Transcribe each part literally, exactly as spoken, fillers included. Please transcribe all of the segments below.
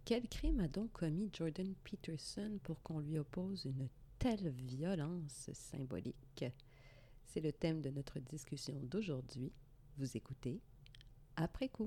Quel crime a donc commis Jordan Peterson pour qu'on lui oppose une telle violence symbolique? C'est le thème de notre discussion d'aujourd'hui. Vous écoutez Après coup.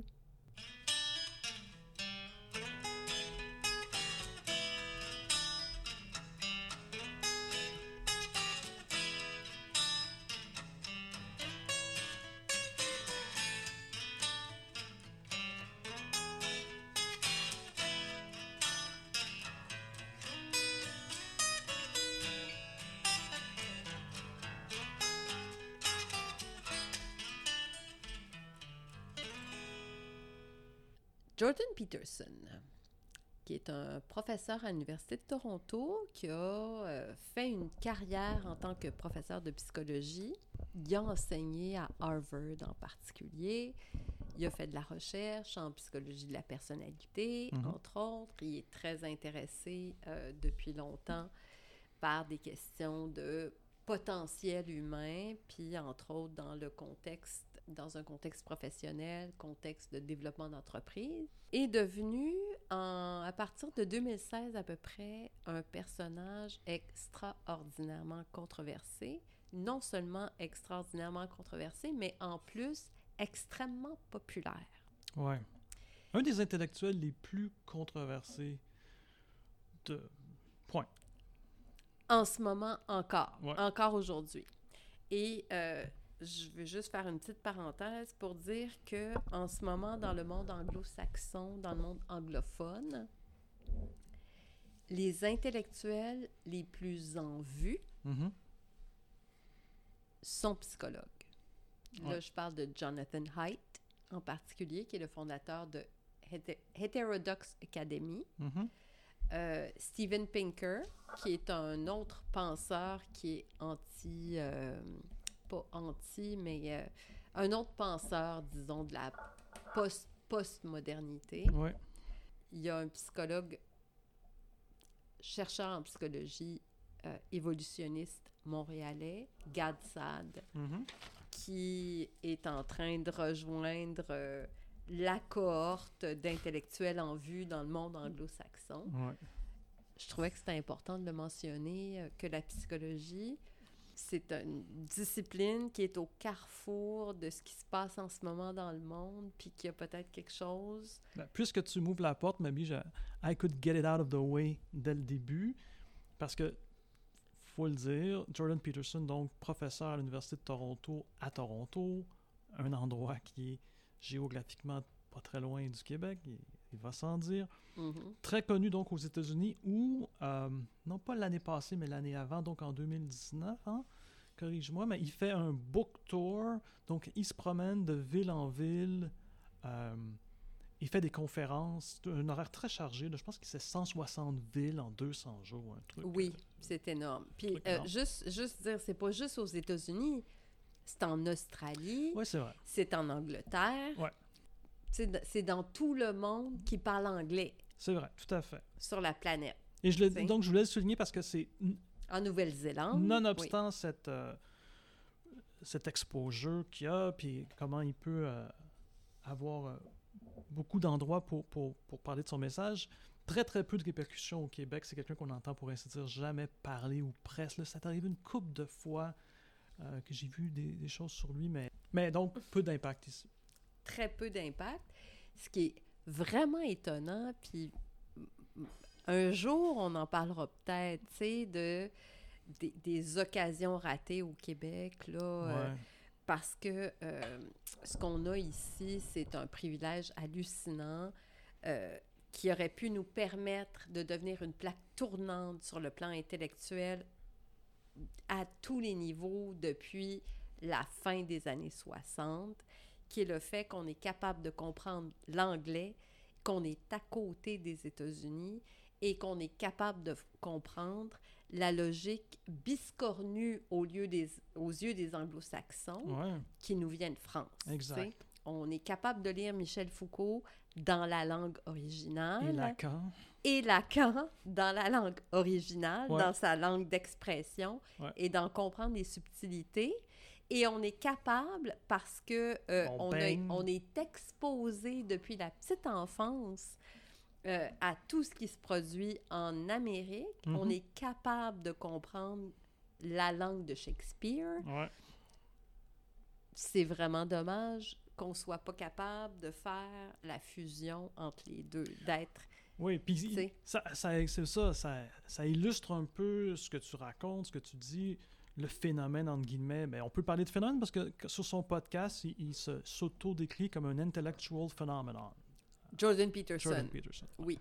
Jordan Peterson, qui est un professeur à l'Université de Toronto, qui a euh, fait une carrière en tant que professeur de psychologie. Il a enseigné à Harvard en particulier. Il a fait de la recherche en psychologie de la personnalité, mm-hmm. entre autres. Il est très intéressé euh, depuis longtemps par des questions de potentiel humain, puis entre autres dans le contexte, dans un contexte professionnel, contexte de développement d'entreprise, est devenu, en, à partir de deux mille seize à peu près, un personnage extraordinairement controversé. Non seulement extraordinairement controversé, mais en plus extrêmement populaire. Ouais. Un des intellectuels les plus controversés de... Point. En ce moment encore, ouais. encore aujourd'hui. Et euh, je veux juste faire une petite parenthèse pour dire que en ce moment, dans le monde anglo-saxon, dans le monde anglophone, les intellectuels les plus en vue mm-hmm. sont psychologues. Ouais. Là, je parle de Jonathan Haidt, en particulier, qui est le fondateur de Heter- Heterodox Academy. Mm-hmm. Euh, Steven Pinker, qui est un autre penseur qui est anti, euh, pas anti, mais euh, un autre penseur, disons, de la post, post-modernité. Ouais. Il y a un psychologue, chercheur en psychologie euh, évolutionniste montréalais, Gad Saad, mm-hmm. qui est en train de rejoindre... Euh, la cohorte d'intellectuels en vue dans le monde anglo-saxon. Ouais. Je trouvais que c'était important de le mentionner, euh, que la psychologie, c'est une discipline qui est au carrefour de ce qui se passe en ce moment dans le monde, puis qu'il y a peut-être quelque chose... Ben, puisque tu m'ouvres la porte, Mabi, je, I could get it out of the way dès le début, parce que, faut le dire, Jordan Peterson, donc professeur à l'Université de Toronto, à Toronto, un endroit qui est géographiquement pas très loin du Québec, il, il va sans dire. Mm-hmm. Très connu donc aux États-Unis où, euh, non pas l'année passée, mais l'année avant, donc en deux mille dix-neuf, hein, corrige-moi, mais il fait un book tour, donc il se promène de ville en ville, euh, il fait des conférences, un horaire très chargé, là, je pense qu'il fait cent soixante villes en deux cents jours, un truc. Oui, euh, c'est énorme. Puis euh, énorme. Juste, juste dire, c'est pas juste aux États-Unis, c'est en Australie, oui, c'est vrai. C'est en Angleterre, ouais. c'est, c'est dans tout le monde qui parle anglais. C'est vrai, tout à fait. Sur la planète. Et je le, donc, je voulais le souligner parce que c'est... En Nouvelle-Zélande. Nonobstant oui. cette, euh, cet exposure qu'il a, puis comment il peut euh, avoir euh, beaucoup d'endroits pour, pour, pour parler de son message, très, très peu de répercussions au Québec. C'est quelqu'un qu'on entend, pour ainsi dire, jamais parler ou presque. Là, ça t'est arrivé une couple de fois euh, que j'ai vu des, des choses sur lui, mais, mais donc, peu d'impact ici. Très peu d'impact. Ce qui est vraiment étonnant, puis un jour, on en parlera peut-être, tu sais, de, des, des occasions ratées au Québec, là, ouais. euh, parce que euh, ce qu'on a ici, c'est un privilège hallucinant euh, qui aurait pu nous permettre de devenir une plaque tournante sur le plan intellectuel à tous les niveaux depuis la fin des années soixante, qui est le fait qu'on est capable de comprendre l'anglais, qu'on est à côté des États-Unis et qu'on est capable de f- comprendre la logique biscornue au lieu des, aux yeux des anglo-saxons ouais. qui nous vient de France. Exact. T'sais? On est capable de lire Michel Foucault dans la langue originale. Et Lacan. Et Lacan dans la langue originale, ouais. dans sa langue d'expression, ouais. et d'en comprendre les subtilités. Et on est capable, parce que euh, on, on, a, on est exposé depuis la petite enfance euh, à tout ce qui se produit en Amérique, Mm-hmm. on est capable de comprendre la langue de Shakespeare. Ouais. C'est vraiment dommage qu'on soit pas capable de faire la fusion entre les deux, d'être... Oui, puis T'sais. ça, ça, c'est ça, ça, ça illustre un peu ce que tu racontes, ce que tu dis, le phénomène, entre guillemets. Ben, on peut parler de phénomène parce que, que sur son podcast, il, il se, s'auto-décrit comme un intellectual phenomenon. Jordan Peterson. Jordan Peterson. Oui.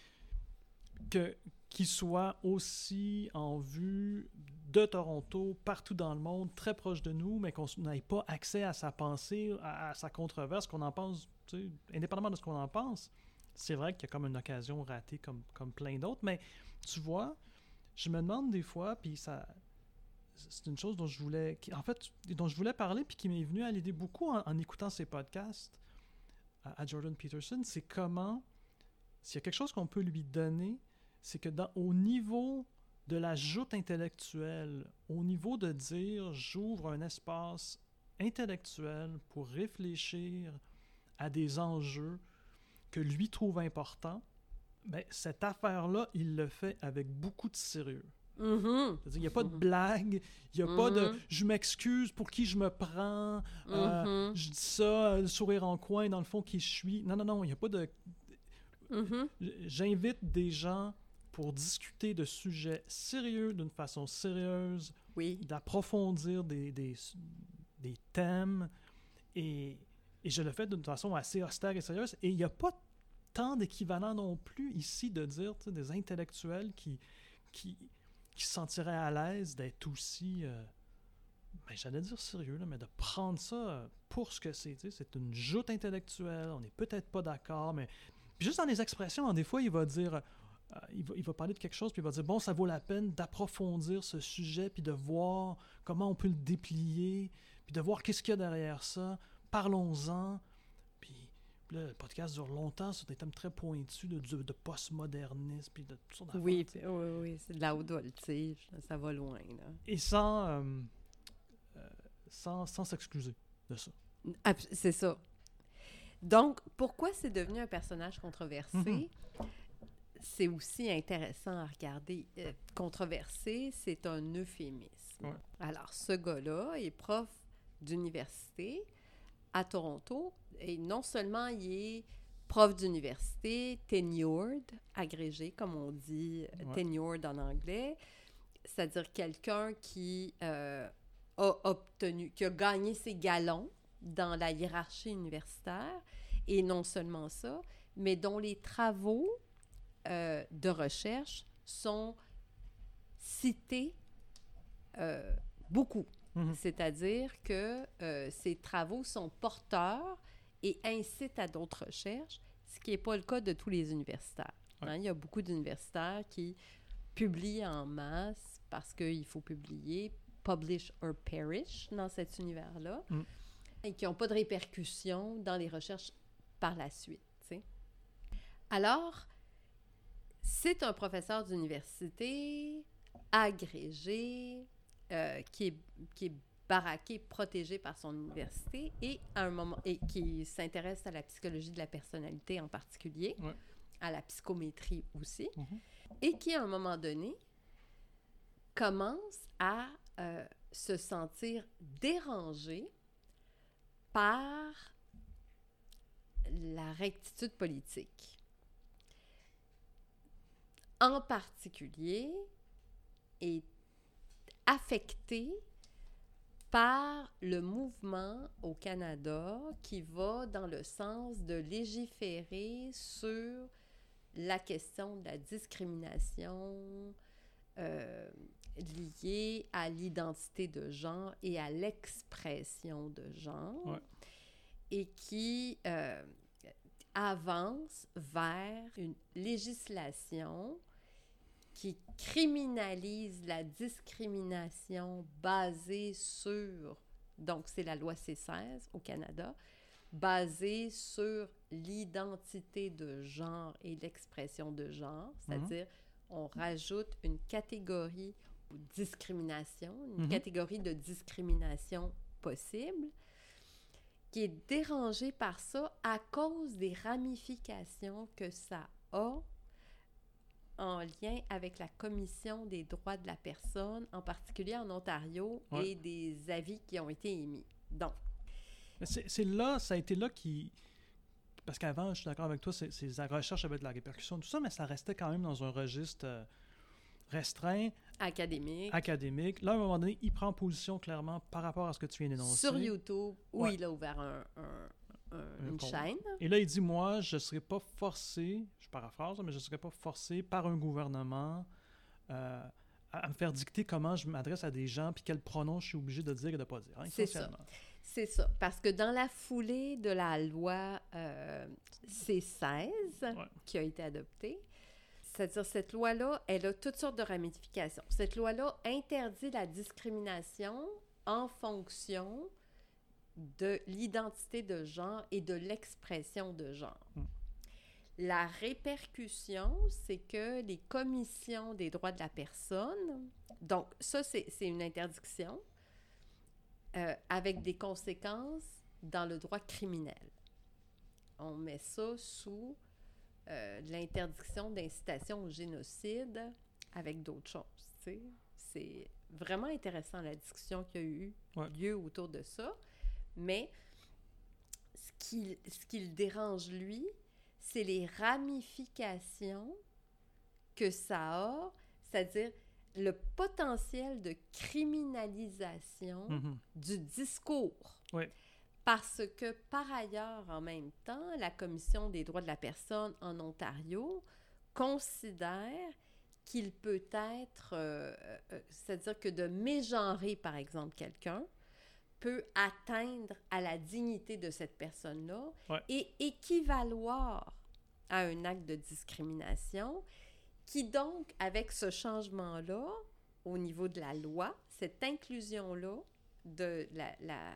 Que, qu'il soit aussi en vue de Toronto, partout dans le monde, très proche de nous, mais qu'on n'ait pas accès à sa pensée, à, à sa controverse, qu'on en pense, tu sais, indépendamment de ce qu'on en pense. C'est vrai qu'il y a comme une occasion ratée comme, comme plein d'autres, mais tu vois, je me demande des fois, puis ça, c'est une chose dont je voulais, qui, en fait, dont je voulais parler, puis qui m'est venue à l'aider beaucoup en, en écoutant ces podcasts à, à Jordan Peterson, c'est comment, s'il y a quelque chose qu'on peut lui donner, c'est que dans, au niveau de la joute intellectuelle, au niveau de dire j'ouvre un espace intellectuel pour réfléchir à des enjeux que lui trouve importants, ben, cette affaire-là, il le fait avec beaucoup de sérieux. Mm-hmm. C'est-à-dire, il n'y a pas de Mm-hmm. blague, il n'y a Mm-hmm. pas de « je m'excuse, pour qui je me prends, Mm-hmm. euh, je dis ça, le sourire en coin, dans le fond, qui je suis. » Non, non, non, il n'y a pas de... Mm-hmm. J'invite des gens pour discuter de sujets sérieux d'une façon sérieuse, Oui. d'approfondir des, des, des thèmes, et, et je le fais d'une façon assez austère et sérieuse. Et il n'y a pas tant d'équivalent non plus ici de dire, tu sais, des intellectuels qui, qui, qui se sentiraient à l'aise d'être aussi, euh, ben, j'allais dire sérieux, là, mais de prendre ça pour ce que c'est. Tu sais, c'est une joute intellectuelle, on n'est peut-être pas d'accord, mais puis juste dans les expressions, hein, des fois, il va dire... Euh, il, va, il va parler de quelque chose, puis il va dire, bon, ça vaut la peine d'approfondir ce sujet, puis de voir comment on peut le déplier, puis de voir qu'est-ce qu'il y a derrière ça. Parlons-en. Puis, puis là, le podcast dure longtemps sur des thèmes très pointus de, de, de postmodernisme, puis de toutes sortes d'affaires. Oui, puis- oui, oui, c'est de la haute voltige. Ça va loin, là. Et sans, euh, euh, sans, sans s'excuser de ça. Abs- C'est ça. Donc, pourquoi c'est devenu un personnage controversé? Mhm. C'est aussi intéressant à regarder. Euh, controversé, c'est un euphémisme. Ouais. Alors, ce gars-là est prof d'université à Toronto, et non seulement il est prof d'université, tenured, agrégé, comme on dit, Ouais. tenured en anglais, c'est-à-dire quelqu'un qui euh, a obtenu, qui a gagné ses galons dans la hiérarchie universitaire, et non seulement ça, mais dont les travaux euh, de recherche sont cités euh, beaucoup. Mhm. C'est-à-dire que euh, ces travaux sont porteurs et incitent à d'autres recherches, ce qui n'est pas le cas de tous les universitaires. Ouais. Hein? Il y a beaucoup d'universitaires qui publient en masse parce qu'il faut publier, publish or perish dans cet univers-là, Mm. et qui n'ont pas de répercussions dans les recherches par la suite. T'sais. Alors, c'est un professeur d'université agrégé, euh, qui, est, qui est baraqué, protégé par son université, et à un moment et qui s'intéresse à la psychologie de la personnalité en particulier, Ouais. à la psychométrie aussi, Mhm. et qui, à un moment donné, commence à euh, se sentir dérangé par la rectitude politique. En particulier, est affecté par le mouvement au Canada qui va dans le sens de légiférer sur la question de la discrimination euh, liée à l'identité de genre et à l'expression de genre, Ouais. et qui euh, avance vers une législation qui criminalise la discrimination basée sur, donc c'est la loi C seize au Canada, basée sur l'identité de genre et l'expression de genre, c'est-à-dire on rajoute une catégorie de discrimination, une Mhm. catégorie de discrimination possible, qui est dérangée par ça à cause des ramifications que ça a en lien avec la Commission des droits de la personne, en particulier en Ontario, ouais. et des avis qui ont été émis. Donc, c'est, c'est là, ça a été là qui... Parce qu'avant, je suis d'accord avec toi, c'est, c'est la recherche avec la répercussion, tout ça, mais ça restait quand même dans un registre euh, restreint, académique. académique. Là, à un moment donné, il prend position clairement par rapport à ce que tu viens d'énoncer. Sur YouTube, où ouais. il a ouvert un, un, un, un une compte. chaîne. Et là, il dit, moi, je ne serai pas forcé, je paraphrase, mais je ne serai pas forcé par un gouvernement euh, à, à me faire dicter comment je m'adresse à des gens puis quels pronoms je suis obligé de dire et de ne pas dire. Hein, c'est ça. C'est ça. Parce que dans la foulée de la loi euh, C seize, ouais. qui a été adoptée, c'est-à-dire cette loi-là, elle a toutes sortes de ramifications. Cette loi-là interdit la discrimination en fonction de l'identité de genre et de l'expression de genre. Mm. La répercussion, c'est que les commissions des droits de la personne, donc ça, c'est, c'est une interdiction euh, avec des conséquences dans le droit criminel. On met ça sous euh, l'interdiction d'incitation au génocide avec d'autres choses. Tu sais. C'est vraiment intéressant la discussion qui a eu ouais. lieu autour de ça. Mais ce qui, ce qui le dérange, lui, c'est les ramifications que ça a, c'est-à-dire le potentiel de criminalisation mm-hmm. du discours. Oui. Parce que, par ailleurs, en même temps, la Commission des droits de la personne en Ontario considère qu'il peut être, euh, euh, c'est-à-dire que de mégenrer, par exemple, quelqu'un, peut atteindre à la dignité de cette personne-là ouais. et équivaloir à un acte de discrimination qui donc, avec ce changement-là, au niveau de la loi, cette inclusion-là de la, la,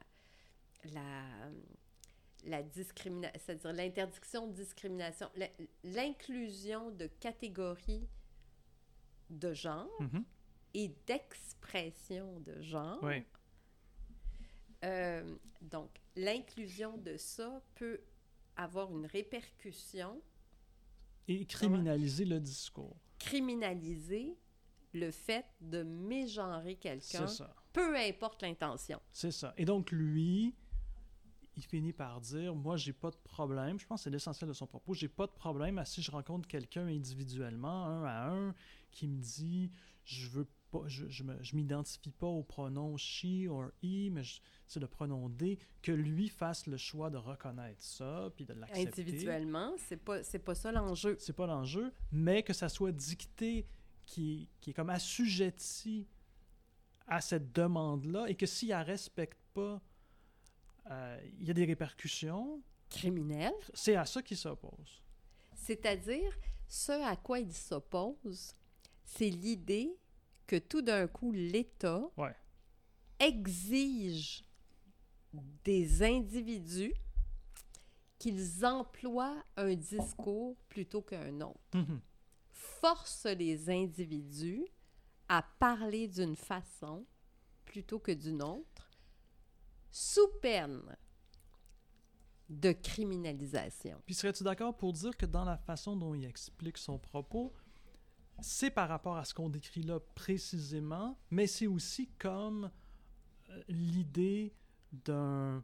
la, la discrimination, c'est-à-dire l'interdiction de discrimination, l'inclusion de catégories de genre mm-hmm. et d'expression de genre, oui. Euh, donc, l'inclusion de ça peut avoir une répercussion. Et criminaliser le discours. Criminaliser le fait de mégenrer quelqu'un, c'est ça. Peu importe l'intention. C'est ça. Et donc, lui, il finit par dire, moi, j'ai pas de problème, je pense que c'est l'essentiel de son propos, j'ai pas de problème à si je rencontre quelqu'un individuellement, un à un, qui me dit, je veux pas, je, je, me, je m'identifie pas au pronom she or he, mais je, c'est le pronom they, que lui fasse le choix de reconnaître ça, puis de l'accepter. Individuellement, c'est pas, c'est pas ça l'enjeu. C'est pas l'enjeu, mais que ça soit dicté, qui, qui est comme assujetti à cette demande-là, et que s'il la respecte pas, euh, il y a des répercussions criminelles. C'est à ça qu'il s'oppose. C'est-à-dire, ce à quoi il s'oppose, c'est l'idée que tout d'un coup, l'État ouais. exige des individus qu'ils emploient un discours plutôt qu'un autre. Mm-hmm. Force les individus à parler d'une façon plutôt que d'une autre, sous peine de criminalisation. Puis serais-tu d'accord pour dire que dans la façon dont il explique son propos, c'est par rapport à ce qu'on décrit là précisément, mais c'est aussi comme euh, l'idée d'un,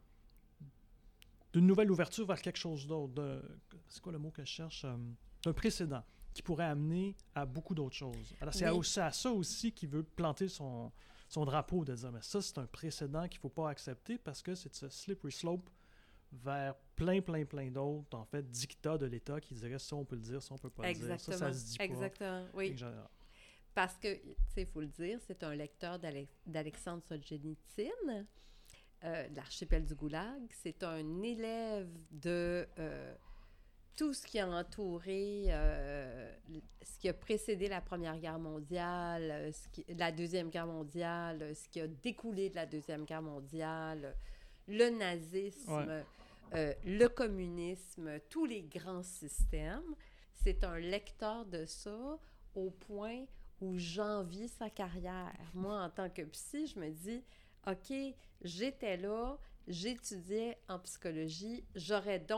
d'une nouvelle ouverture vers quelque chose d'autre. De, c'est quoi le mot que je cherche? Euh, d'un précédent qui pourrait amener à beaucoup d'autres choses. Alors, c'est, oui. à, à ça aussi qu'il veut planter son, son drapeau, de dire, mais ça, c'est un précédent qu'il ne faut pas accepter parce que c'est ce slippery slope vers plein, plein, plein d'autres, en fait, dictats de l'État qui diraient ça, on peut le dire, ça, on peut pas Exactement. le dire, ça, ça se dit pas. Exactement, oui. Parce que, tu sais, il faut le dire, c'est un lecteur d'Alex- d'Alexandre Solzhenitsyn, euh, de l'archipel du Goulag. C'est un élève de euh, tout ce qui a entouré, euh, ce qui a précédé la Première Guerre mondiale, ce qui, la Deuxième Guerre mondiale, ce qui a découlé de la Deuxième Guerre mondiale, le nazisme, ouais. euh, le communisme, tous les grands systèmes. C'est un lecteur de ça au point où j'envie sa carrière. Moi, en tant que psy, je me dis, OK, j'étais là, j'étudiais en psychologie, j'aurais donc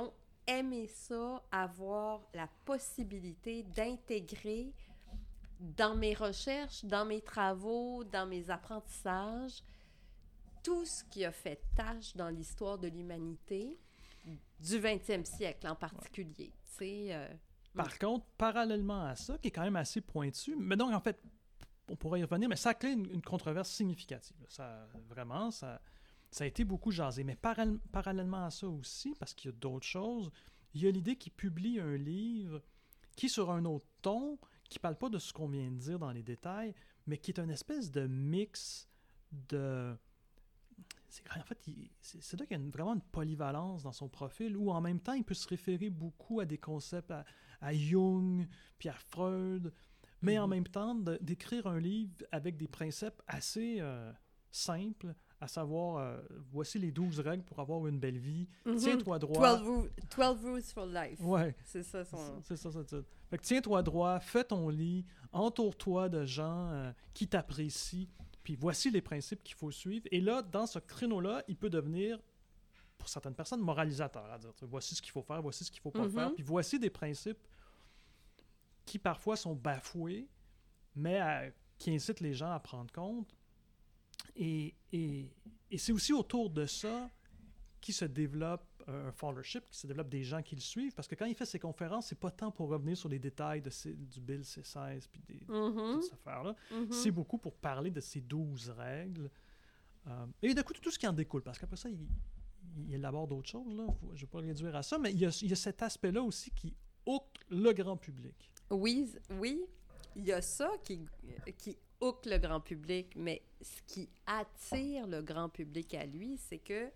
aimé ça, avoir la possibilité d'intégrer dans mes recherches, dans mes travaux, dans mes apprentissages, tout ce qui a fait tâche dans l'histoire de l'humanité, du vingtième siècle en particulier. Tu sais, euh, Par oui. contre, parallèlement à ça, qui est quand même assez pointu, mais donc en fait, on pourrait y revenir, mais ça a créé une, une controverse significative. Ça, vraiment, ça, ça a été beaucoup jasé. Mais paral- parallèlement à ça aussi, parce qu'il y a d'autres choses, il y a l'idée qu'il publie un livre qui, sur un autre ton, qui ne parle pas de ce qu'on vient de dire dans les détails, mais qui est une espèce de mix de... C'est, en fait, il, c'est, c'est là qu'il y a une, vraiment une polyvalence dans son profil, où en même temps, il peut se référer beaucoup à des concepts, à, à Jung, puis à Freud, mais mm-hmm. en même temps, de, d'écrire un livre avec des principes assez euh, simples, à savoir, euh, voici les douze règles pour avoir une belle vie, mm-hmm. tiens-toi droit. twelve rules for life. Ouais. C'est ça son... C'est, c'est ça, c'est ça. Fait que tiens-toi droit, fais ton lit, entoure-toi de gens euh, qui t'apprécient, puis voici les principes qu'il faut suivre. Et là, dans ce créneau-là, il peut devenir, pour certaines personnes, moralisateur, à dire, voici ce qu'il faut faire, voici ce qu'il ne faut pas mm-hmm. faire, puis voici des principes qui parfois sont bafoués, mais à, qui incitent les gens à prendre compte. Et, et, et c'est aussi autour de ça qui se développe un followership, qui se développe des gens qui le suivent, parce que quand il fait ses conférences, c'est pas tant pour revenir sur les détails de ces, du Bill C seize puis des, mm-hmm. toutes ces affaires-là, mm-hmm. c'est beaucoup pour parler de ces douze règles. Euh, et de coup, tout ce qui en découle, parce qu'après ça, il, il élabore d'autres choses, là. Faut, je ne vais pas réduire à ça, mais il y a, il y a cet aspect-là aussi qui hook le grand public. Oui, oui, il y a ça qui, qui hook le grand public, mais ce qui attire le grand public à lui, c'est que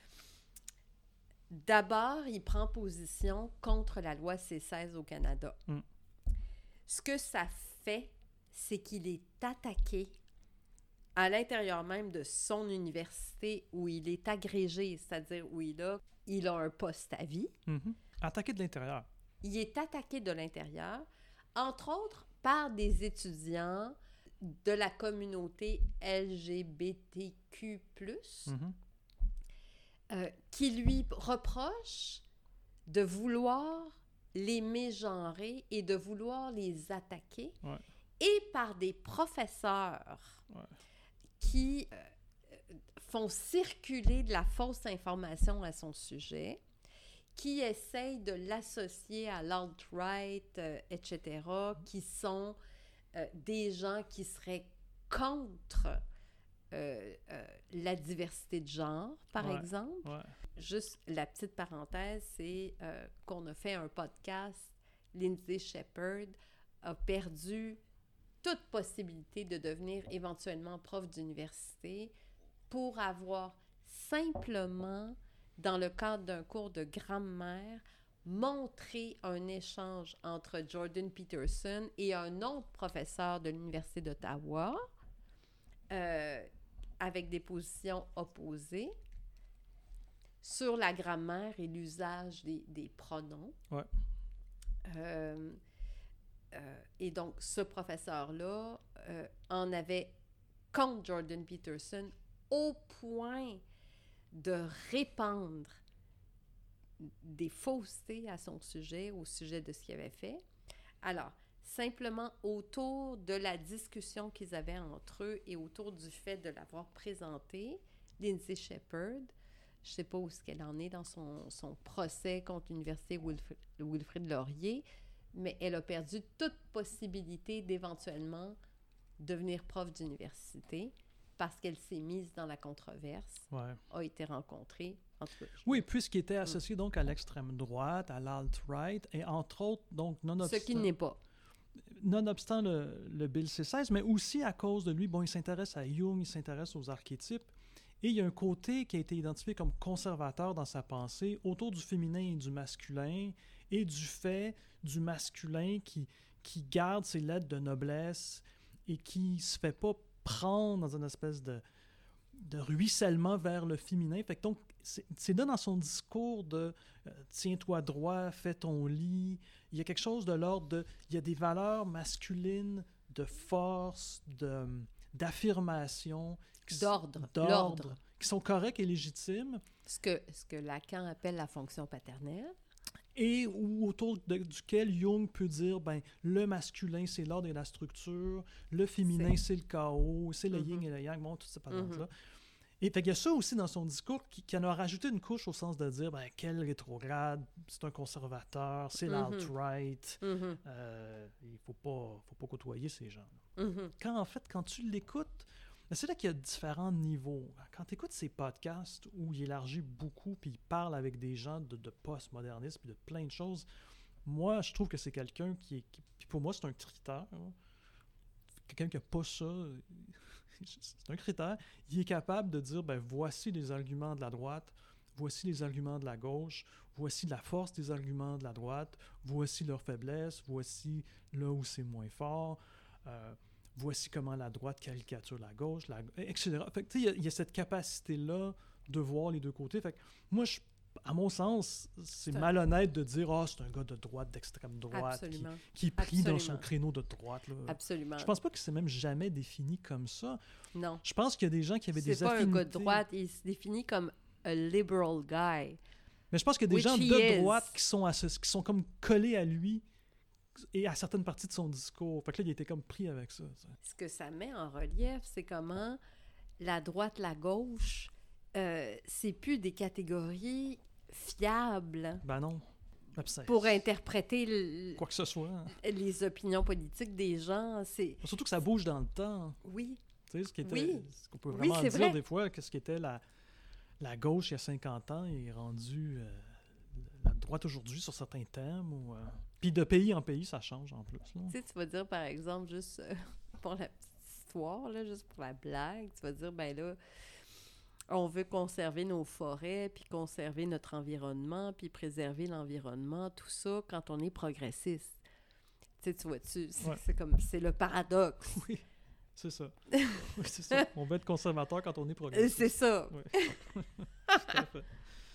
d'abord, il prend position contre la loi C seize au Canada. Mm. Ce que ça fait, c'est qu'il est attaqué à l'intérieur même de son université où il est agrégé, c'est-à-dire où il a, il a un poste à vie. Mm-hmm. Attaqué de l'intérieur. Il est attaqué de l'intérieur, entre autres par des étudiants de la communauté L G B T Q plus, mm-hmm. Euh, qui lui reproche de vouloir les mégenrer et de vouloir les attaquer, ouais. et par des professeurs ouais. qui euh, font circuler de la fausse information à son sujet, qui essayent de l'associer à l'alt-right, euh, et cetera, qui sont euh, des gens qui seraient contre Euh, euh, la diversité de genre, par ouais, exemple. Ouais. Juste la petite parenthèse, c'est euh, qu'on a fait un podcast. Lindsay Shepherd a perdu toute possibilité de devenir éventuellement prof d'université pour avoir simplement, dans le cadre d'un cours de grammaire, montré un échange entre Jordan Peterson et un autre professeur de l'Université d'Ottawa, euh, avec des positions opposées sur la grammaire et l'usage des, des pronoms. Ouais. Euh, euh, et donc, ce professeur-là euh, en avait contre Jordan Peterson au point de répandre des faussetés à son sujet, au sujet de ce qu'il avait fait. Alors, simplement autour de la discussion qu'ils avaient entre eux et autour du fait de l'avoir présenté, Lindsay Shepherd, je ne sais pas où est-ce qu'elle en est dans son, son procès contre l'Université Wilfrid, Wilfrid Laurier, mais elle a perdu toute possibilité d'éventuellement devenir prof d'université parce qu'elle s'est mise dans la controverse, ouais. a été rencontrée. En tout cas, oui, puisqu'il était associé donc à l'extrême droite, à l'alt-right, et entre autres, donc nonobstant... Ce qui n'est pas. Nonobstant le, le Bill C seize, mais aussi à cause de lui, bon, il s'intéresse à Jung, il s'intéresse aux archétypes, et il y a un côté qui a été identifié comme conservateur dans sa pensée autour du féminin et du masculin, et du fait du masculin qui, qui garde ses lettres de noblesse et qui se fait pas prendre dans une espèce de, de ruissellement vers le féminin. Fait que donc, c'est, c'est là dans son discours de euh, « tiens-toi droit, fais ton lit », il y a quelque chose de l'ordre de... Il y a des valeurs masculines de force, de, d'affirmation... D'ordre. d'ordre, L'ordre. qui sont corrects et légitimes. Ce que, ce que Lacan appelle la fonction paternelle. et ou autour de, duquel Jung peut dire, ben, le masculin, c'est l'ordre et la structure, le féminin, c'est, c'est le chaos, c'est le mm-hmm. yin et le yang, bon, toutes ces patentes-là. Mm-hmm. Et fait qu'il y a ça aussi dans son discours qui, qui en a rajouté une couche au sens de dire, ben, quel rétrograde, c'est un conservateur, c'est mm-hmm. l'alt-right, mm-hmm. euh, il faut pas, faut pas côtoyer ces gens-là. Mm-hmm. Quand en fait, quand tu l'écoutes, c'est là qu'il y a différents niveaux. Quand tu écoutes ces podcasts où il élargit beaucoup puis il parle avec des gens de, de post-modernisme puis de plein de choses, moi, je trouve que c'est quelqu'un qui est... Qui, puis pour moi, c'est un critère. Hein. Quelqu'un qui n'a pas ça, c'est un critère. Il est capable de dire, ben voici les arguments de la droite, voici les arguments de la gauche, voici la force des arguments de la droite, voici leurs faiblesses, voici là où c'est moins fort. Euh, Voici comment la droite caricature la gauche, la, et cetera. Fait que, il y, y a cette capacité-là de voir les deux côtés. Fait que, moi, je, à mon sens, c'est, c'est malhonnête un... de dire « Ah, oh, c'est un gars de droite, d'extrême droite, qui, qui est pris Absolument. Dans son créneau de droite. » là. Absolument. Je pense pas que c'est même jamais défini comme ça. Non. Je pense qu'il y a des gens qui avaient c'est des affinités... C'est pas un gars de droite, il se définit comme « a liberal guy ». Mais je pense qu'il y a des gens de droite qui sont, à ce, qui sont comme collés à lui et à certaines parties de son discours. Fait que là, il était comme pris avec ça. ça. Ce que ça met en relief, c'est comment la droite, la gauche, euh, c'est plus des catégories fiables. Ben non. Absence. Pour interpréter le, quoi que ce soit. Hein. Les opinions politiques des gens. C'est... Surtout que ça bouge dans le temps. Oui. Tu sais, ce qui était, oui. ce qu'on peut vraiment oui, dire vrai. Des fois, que ce qui était la, la gauche il y a cinquante ans est rendu euh, la droite aujourd'hui sur certains thèmes. Ou, euh... Puis de pays en pays, ça change en plus. Là. Tu sais, tu vas dire, par exemple, juste euh, pour la petite histoire, là, juste pour la blague, tu vas dire, ben là, on veut conserver nos forêts, puis conserver notre environnement, puis préserver l'environnement, tout ça, quand on est progressiste. Tu sais, tu vois-tu, c'est, ouais. c'est comme, c'est le paradoxe. Oui, c'est ça. Oui, c'est ça. On veut être conservateur quand on est progressiste. C'est ça. Oui. Tout à fait.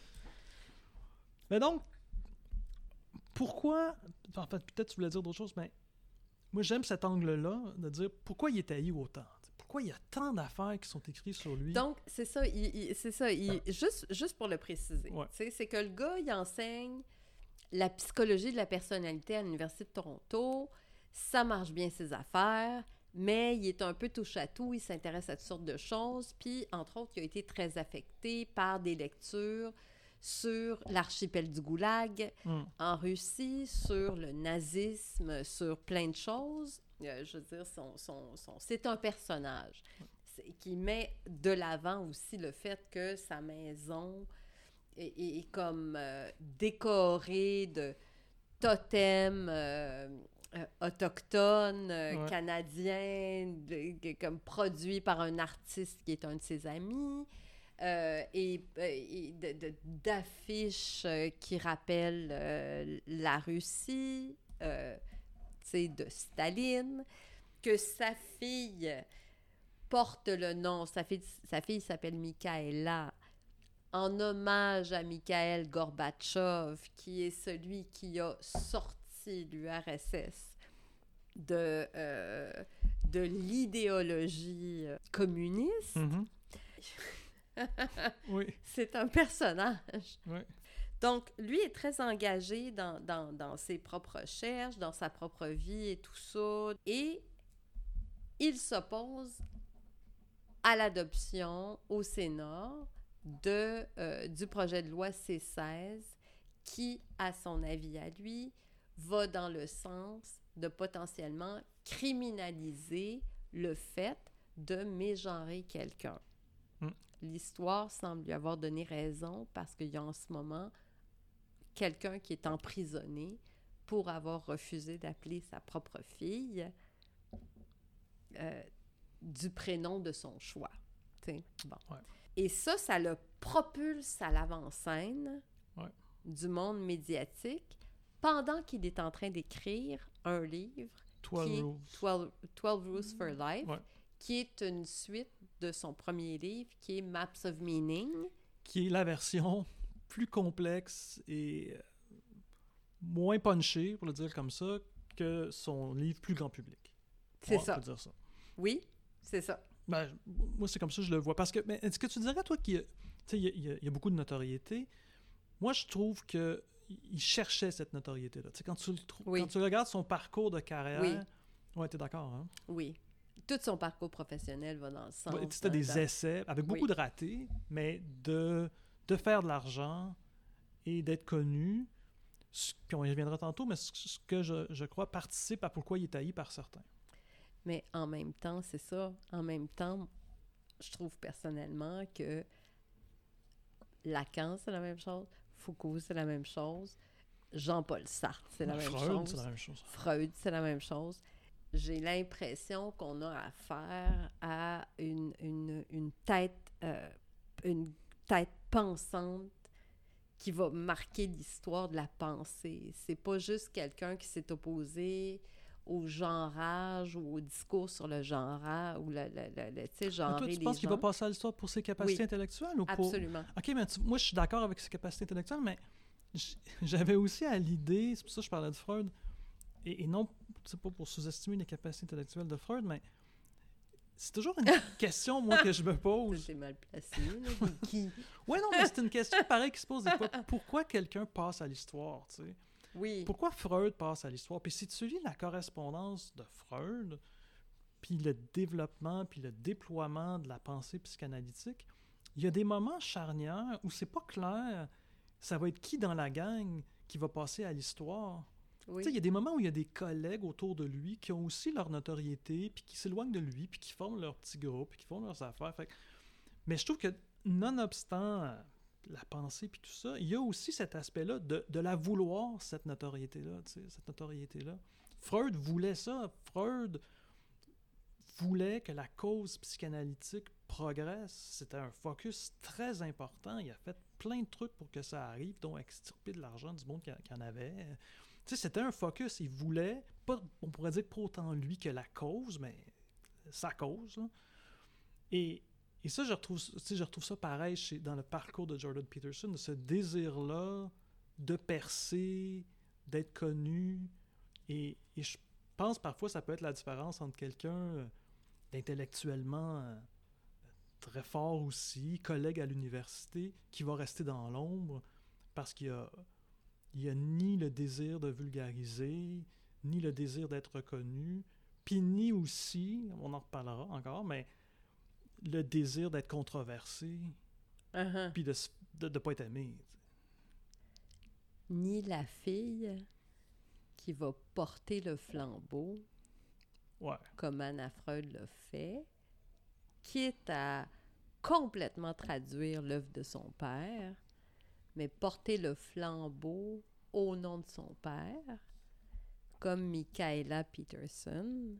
Mais donc, pourquoi, en fait, peut-être tu voulais dire d'autres choses, mais moi, j'aime cet angle-là, de dire pourquoi il est haï autant. Pourquoi il y a tant d'affaires qui sont écrites sur lui. Donc, c'est ça, il, il, c'est ça, il, juste, juste pour le préciser, ouais. c'est que le gars, il enseigne la psychologie de la personnalité à l'Université de Toronto, ça marche bien ses affaires, mais il est un peu touche-à-tout, il s'intéresse à toutes sortes de choses, puis, entre autres, il a été très affecté par des lectures sur l'archipel du Goulag mm. en Russie, sur le nazisme, sur plein de choses. Euh, je veux dire, son, son, son, c'est un personnage c'est, qui met de l'avant aussi le fait que sa maison est, est, est comme euh, décorée de totems euh, euh, autochtones, euh, ouais. canadiens, de, comme produits par un artiste qui est un de ses amis. Euh, et, et de, de, d'affiches euh, qui rappellent euh, la Russie, euh, tu sais, de Staline, que sa fille porte le nom, sa fille, sa fille s'appelle Mikhaïla, en hommage à Mikhaïl Gorbatchev, qui est celui qui a sorti l'U R S S de, euh, de l'idéologie communiste. Mm-hmm. Oui. C'est un personnage. Oui. Donc, lui est très engagé dans, dans, dans ses propres recherches, dans sa propre vie et tout ça. Et il s'oppose à l'adoption au Sénat de, euh, du projet de loi C seize qui, à son avis à lui, va dans le sens de potentiellement criminaliser le fait de mégenrer quelqu'un. Mm. L'histoire semble lui avoir donné raison parce qu'il y a en ce moment quelqu'un qui est emprisonné pour avoir refusé d'appeler sa propre fille euh, du prénom de son choix. T'sais, bon. Ouais. Et ça, ça le propulse à l'avant-scène ouais. du monde médiatique pendant qu'il est en train d'écrire un livre twelve qui est Rules. twelve, twelve Rules for Life, ouais. qui est une suite de son premier livre, qui est Maps of Meaning. Qui est la version plus complexe et moins punchée, pour le dire comme ça, que son livre plus grand public. C'est ouais, ça. On peut dire ça. Oui, c'est ça. Ben, moi, c'est comme ça que je le vois. Parce que, mais est-ce que tu dirais, toi, qu'il y a, il y a, il y a beaucoup de notoriété? Moi, je trouve qu'il il cherchait cette notoriété-là. Tu sais, quand, tu le trou- Oui. quand tu regardes son parcours de carrière, Oui. ouais, t'es d'accord, hein? Oui. Tout son parcours professionnel va dans le sens... Ouais, c'était hein, des dans- essais, avec beaucoup Oui. de ratés, mais de, de faire de l'argent et d'être connu, ce- puis on y reviendra tantôt, mais ce, ce que je, je crois participe à pourquoi il est haï par certains. Mais en même temps, c'est ça. En même temps, je trouve personnellement que Lacan, c'est la même chose. Foucault, c'est la même chose. Jean-Paul Sartre, c'est la même Freud, chose. c'est la même chose. Freud, c'est la même chose. J'ai l'impression qu'on a affaire à une, une, une tête euh, une tête pensante qui va marquer l'histoire de la pensée. C'est pas juste quelqu'un qui s'est opposé au genrage ou au discours sur le genre ou le, le, le, le tu sais, Mais genrer toi, tu les penses qu'il gens. va passer à l'histoire pour ses capacités Oui. intellectuelles ou pour... Absolument. OK, mais tu- moi, je suis d'accord avec ses capacités intellectuelles, mais j- j'avais aussi à l'idée, c'est pour ça que je parlais de Freud, et, et non, c'est pas pour sous-estimer les capacités intellectuelles de Freud, mais c'est toujours une question, moi, que je me pose. C'est mal placé. Là. Qui... Ouais, non, mais c'est une question pareille qui se pose des fois. Pourquoi quelqu'un passe à l'histoire, tu sais? Oui. Pourquoi Freud passe à l'histoire? Puis si tu lis la correspondance de Freud, puis le développement, puis le déploiement de la pensée psychanalytique, il y a des moments charnières où c'est pas clair, ça va être qui dans la gang qui va passer à l'histoire. Oui. Tu sais, il y a des moments où il y a des collègues autour de lui qui ont aussi leur notoriété, puis qui s'éloignent de lui, puis qui forment leur petit groupe, puis qui font leurs affaires. Fait que... Mais je trouve que, nonobstant euh, la pensée puis tout ça, il y a aussi cet aspect-là de, de la vouloir, cette notoriété-là, tu sais, cette notoriété-là. Freud voulait ça. Freud voulait que la cause psychanalytique progresse. C'était un focus très important. Il a fait plein de trucs pour que ça arrive, dont extirper de l'argent du monde qui qui en avait. Tu sais, c'était un focus. Il voulait, pas, on pourrait dire pas autant lui que la cause, mais sa cause. Là. Et, et ça, je retrouve, tu sais, je retrouve ça pareil chez, dans le parcours de Jordan Peterson, de ce désir-là de percer, d'être connu. Et, et je pense parfois ça peut être la différence entre quelqu'un euh, d'intellectuellement euh, très fort aussi, collègue à l'université, qui va rester dans l'ombre parce qu'il y a, il y a ni le désir de vulgariser, ni le désir d'être reconnu, puis ni aussi, on en reparlera encore, mais le désir d'être controversé, Uh-huh. puis de ne de, pas être aimé. Tu sais. Ni la fille qui va porter le flambeau, Ouais. comme Anna Freud l'a fait, quitte à complètement traduire l'œuvre de son père, mais porter le flambeau au nom de son père, comme Michaela Peterson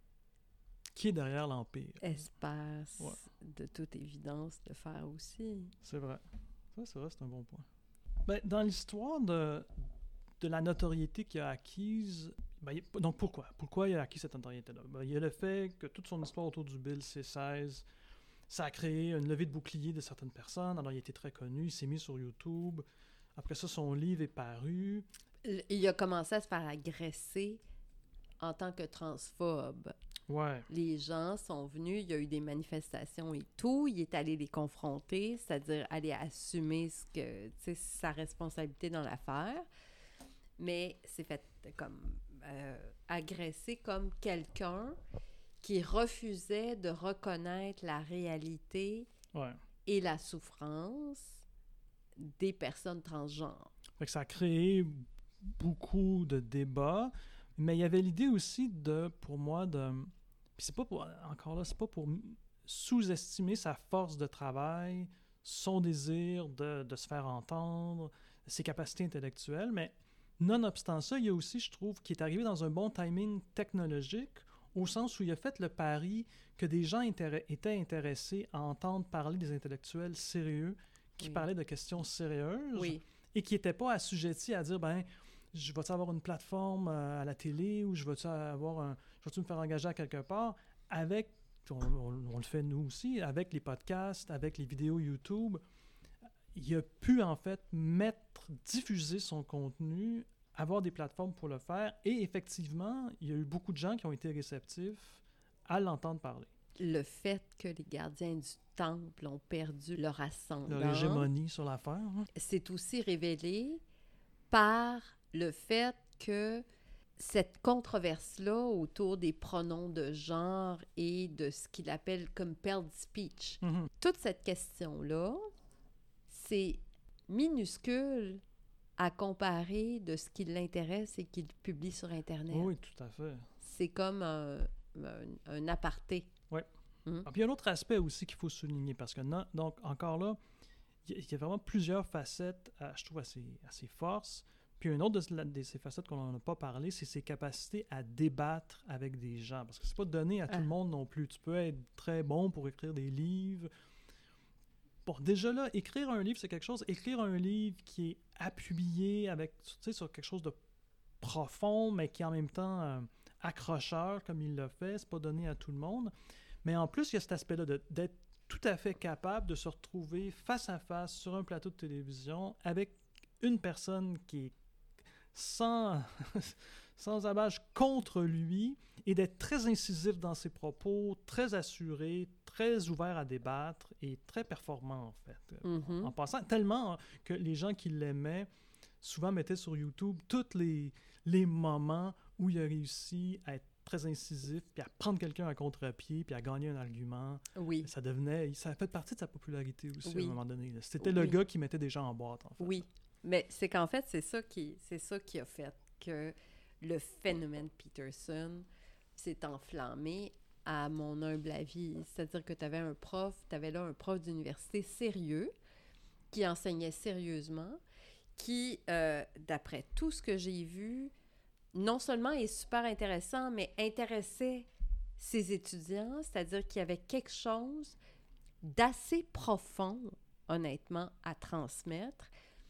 Qui est derrière l'Empire. espère Ouais. de toute évidence le faire aussi. C'est vrai. Ça, c'est vrai, c'est un bon point. Ben, dans l'histoire de, de la notoriété qu'il a acquise, ben, il- donc pourquoi? Pourquoi il a acquis cette notoriété-là? Ben, il y a le fait que toute son histoire autour du Bill C seize, ça a créé une levée de bouclier de certaines personnes. Alors, il a été très connu, il s'est mis sur YouTube. Après ça, son livre est paru. L- Il a commencé à se faire agresser en tant que transphobe. Ouais. Les gens sont venus, il y a eu des manifestations et tout, il est allé les confronter, c'est-à-dire aller assumer ce que, tu sais, sa responsabilité dans l'affaire, mais c'est fait comme euh, agresser comme quelqu'un qui refusait de reconnaître la réalité Ouais. et la souffrance des personnes transgenres. Fait que ça a créé beaucoup de débats, mais il y avait l'idée aussi de, pour moi, de... Puis c'est pas pour... Encore là, c'est pas pour sous-estimer sa force de travail, son désir de, de se faire entendre, ses capacités intellectuelles, mais nonobstant ça, il y a aussi, je trouve, qui est arrivé dans un bon timing technologique, au sens où il a fait le pari que des gens intér- étaient intéressés à entendre parler des intellectuels sérieux qui Oui. parlaient de questions sérieuses Oui, et qui n'étaient pas assujettis à dire, ben, je vais-tu avoir une plateforme euh, à la télé ou je vais-tu avoir un, je vais-tu me faire engager à quelque part avec, on, on- on le fait nous aussi, avec les podcasts, avec les vidéos YouTube. Il a pu en fait mettre, diffuser son contenu, avoir des plateformes pour le faire et effectivement, il y a eu beaucoup de gens qui ont été réceptifs à l'entendre parler. le fait que les gardiens du temple ont perdu leur ascendant, Leur hégémonie sur l'affaire. Hein. c'est aussi révélé par le fait que cette controverse-là autour des pronoms de genre et de ce qu'il appelle compelled speech, Mhm. toute cette question-là, c'est minuscule à comparer de ce qui l'intéresse et qu'il publie sur Internet. Oui, tout à fait. C'est comme un, un, un aparté. Oui. Mm. Ah, puis il y a un autre aspect aussi qu'il faut souligner, parce que, non, donc, encore là, il y, y a vraiment plusieurs facettes, à, je trouve, à ses, à ses forces. Puis une autre de, de ces facettes qu'on n'en a pas parlé, c'est ses capacités à débattre avec des gens. Parce que c'est pas donné à tout Ah. le monde non plus. Tu peux être très bon pour écrire des livres. Bon, déjà là, écrire un livre, c'est quelque chose. Écrire un livre qui est appuyé avec, tu sais, sur quelque chose de profond, mais qui est en même temps euh, accrocheur, comme il l'a fait, c'est pas donné à tout le monde. Mais en plus, il y a cet aspect-là de, d'être tout à fait capable de se retrouver face à face sur un plateau de télévision avec une personne qui est sans, sans ambages contre lui et d'être très incisif dans ses propos, très assuré, très ouvert à débattre et très performant en fait. Mm-hmm. En passant, tellement que les gens qui l'aimaient souvent mettaient sur YouTube tous les, les moments où il a réussi à être très incisif, puis à prendre quelqu'un à contre-pied, puis à gagner un argument. Oui. Ça devenait, ça a fait partie de sa popularité aussi Oui. à un moment donné. Là. C'était Oui. le gars qui mettait des gens en boîte, en fait. Oui. Mais c'est qu'en fait, c'est ça qui, c'est ça qui a fait que le phénomène Peterson s'est enflammé à mon humble avis. C'est-à-dire que tu avais un prof, tu avais là un prof d'université sérieux qui enseignait sérieusement, qui, euh, d'après tout ce que j'ai vu, non seulement est super intéressant, mais intéressait ses étudiants, c'est-à-dire qu'il y avait quelque chose d'assez profond, honnêtement, à transmettre,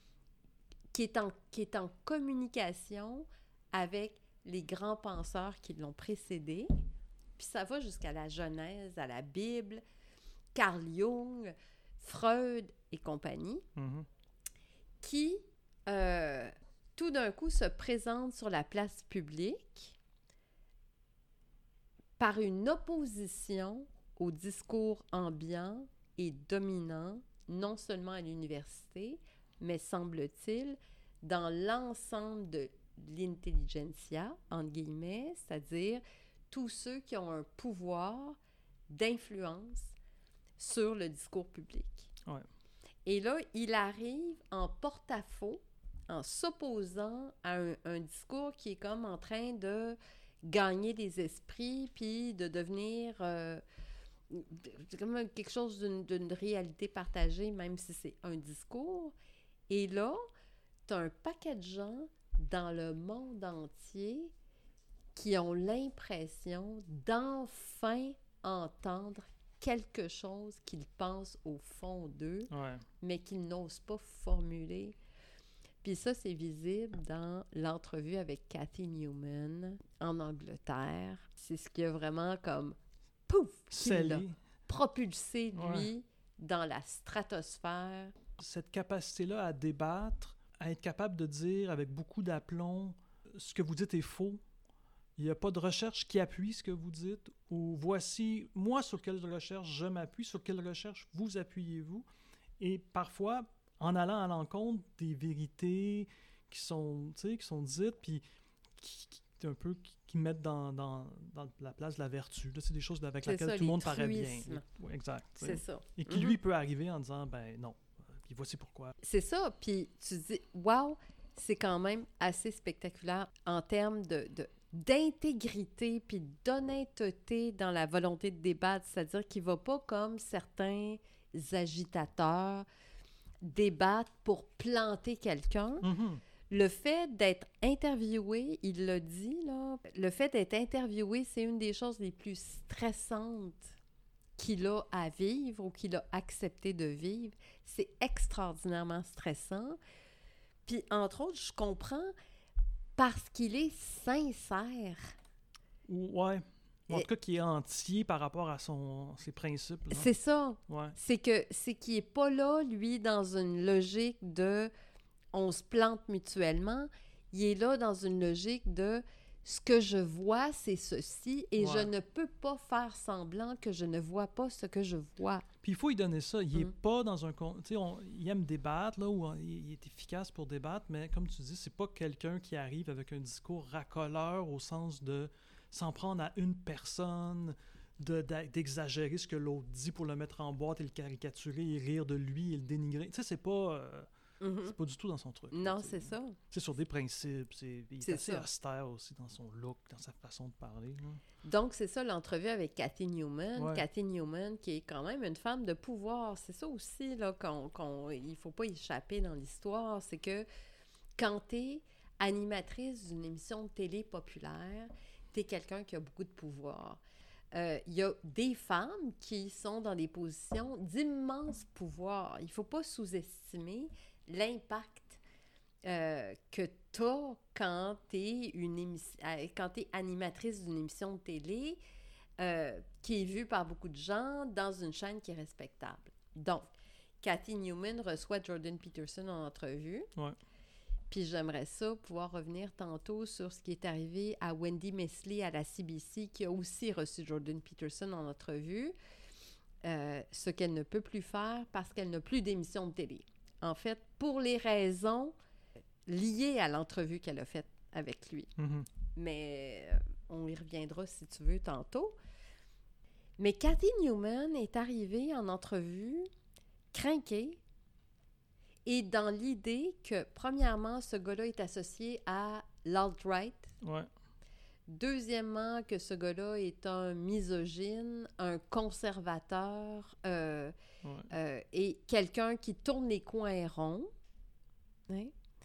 qui est en, qui est en communication avec les grands penseurs qui l'ont précédé. Puis ça va jusqu'à la Genèse, à la Bible, Carl Jung, Freud et compagnie, Mm-hmm. qui, euh, tout d'un coup, se présentent sur la place publique par une opposition au discours ambiant et dominant, non seulement à l'université, mais semble-t-il, dans l'ensemble de l'intelligentsia, entre guillemets, c'est-à-dire tous ceux qui ont un pouvoir d'influence sur le discours public. Ouais. Et là, il arrive en porte-à-faux, en s'opposant à un, un discours qui est comme en train de gagner des esprits, puis de devenir euh, comme quelque chose d'une, d'une réalité partagée, même si c'est un discours. Et là, tu as un paquet de gens dans le monde entier qui ont l'impression d'enfin entendre quelque chose qu'ils pensent au fond d'eux, Ouais. mais qu'ils n'osent pas formuler. Puis ça, c'est visible dans l'entrevue avec Cathy Newman en Angleterre. C'est ce qui a vraiment comme, pouf, qui l'a Scellé. propulsé, lui, Ouais. dans la stratosphère. Cette capacité-là à débattre, à être capable de dire avec beaucoup d'aplomb ce que vous dites est faux. Il n'y a pas de recherche qui appuie ce que vous dites, ou voici, moi, sur quelle recherche je m'appuie, sur quelle recherche vous appuyez-vous. Et parfois, en allant à l'encontre des vérités qui sont, tu sais, qui sont dites, puis qui, qui, un peu, qui, qui mettent dans, dans, dans la place de la vertu. Là, c'est des choses avec C'est lesquelles ça, tout le les monde paraît bien. truismes. Oui, exact. tu sais. C'est ça. Et qui, Mhm. lui, peut arriver en disant, ben non, puis voici pourquoi. C'est ça. Puis tu dis, wow, c'est quand même assez spectaculaire en termes de, de, d'intégrité puis d'honnêteté dans la volonté de débattre. C'est-à-dire qu'il ne va pas comme certains agitateurs débattre pour planter quelqu'un. Mm-hmm. Le fait d'être interviewé, il l'a dit, là, le fait d'être interviewé, c'est une des choses les plus stressantes qu'il a à vivre ou qu'il a accepté de vivre. C'est extraordinairement stressant. Puis, entre autres, je comprends parce qu'il est sincère. Ou, ouais. Ou en Et- tout cas, qui est entier par rapport à son, ses principes. là. C'est ça. Ouais. C'est que c'est qu'il n'est pas là, lui, dans une logique de on se plante mutuellement. Il est là dans une logique de ce que je vois, c'est ceci, et Ouais. je ne peux pas faire semblant que je ne vois pas ce que je vois. Puis il faut lui donner ça. Il n'est Mm. pas dans un... con- Tu sais, on- il aime débattre, là, où on- il il est efficace pour débattre, mais comme tu dis, c'est pas quelqu'un qui arrive avec un discours racoleur au sens de s'en prendre à une personne, de, d'a- d'exagérer ce que l'autre dit pour le mettre en boîte et le caricaturer et rire de lui et le dénigrer. Tu sais, c'est pas... euh, Mhm. c'est pas du tout dans son truc. Non, tu sais. c'est ça. C'est sur des principes. C'est, il est C'est assez ça. austère aussi dans son look, dans sa façon de parler. Là. Donc, c'est ça l'entrevue avec Cathy Newman. Ouais. Cathy Newman, qui est quand même une femme de pouvoir. C'est ça aussi, là, qu'on, qu'on, il faut pas échapper dans l'histoire. C'est que quand tu es animatrice d'une émission de télé populaire, tu es quelqu'un qui a beaucoup de pouvoir. Euh, Il y a des femmes qui sont dans des positions d'immense pouvoir. Il ne faut pas sous-estimer l'impact euh, que tu as quand tu es émis- euh, quand tu es animatrice d'une émission de télé euh, qui est vue par beaucoup de gens dans une chaîne qui est respectable. Donc, Cathy Newman reçoit Jordan Peterson en entrevue. Ouais. Puis j'aimerais ça pouvoir revenir tantôt sur ce qui est arrivé à Wendy Mesley à la C B C, qui a aussi reçu Jordan Peterson en entrevue, euh, ce qu'elle ne peut plus faire parce qu'elle n'a plus d'émission de télé. En fait, pour les raisons liées à l'entrevue qu'elle a faite avec lui. Mhm. Mais euh, on y reviendra si tu veux tantôt. Mais Cathy Newman est arrivée en entrevue crinquée et dans l'idée que, premièrement, ce gars-là est associé à l'alt-right. Ouais. Deuxièmement, que ce gars-là est un misogyne, un conservateur euh, Ouais. euh, et quelqu'un qui tourne les coins ronds. Hein?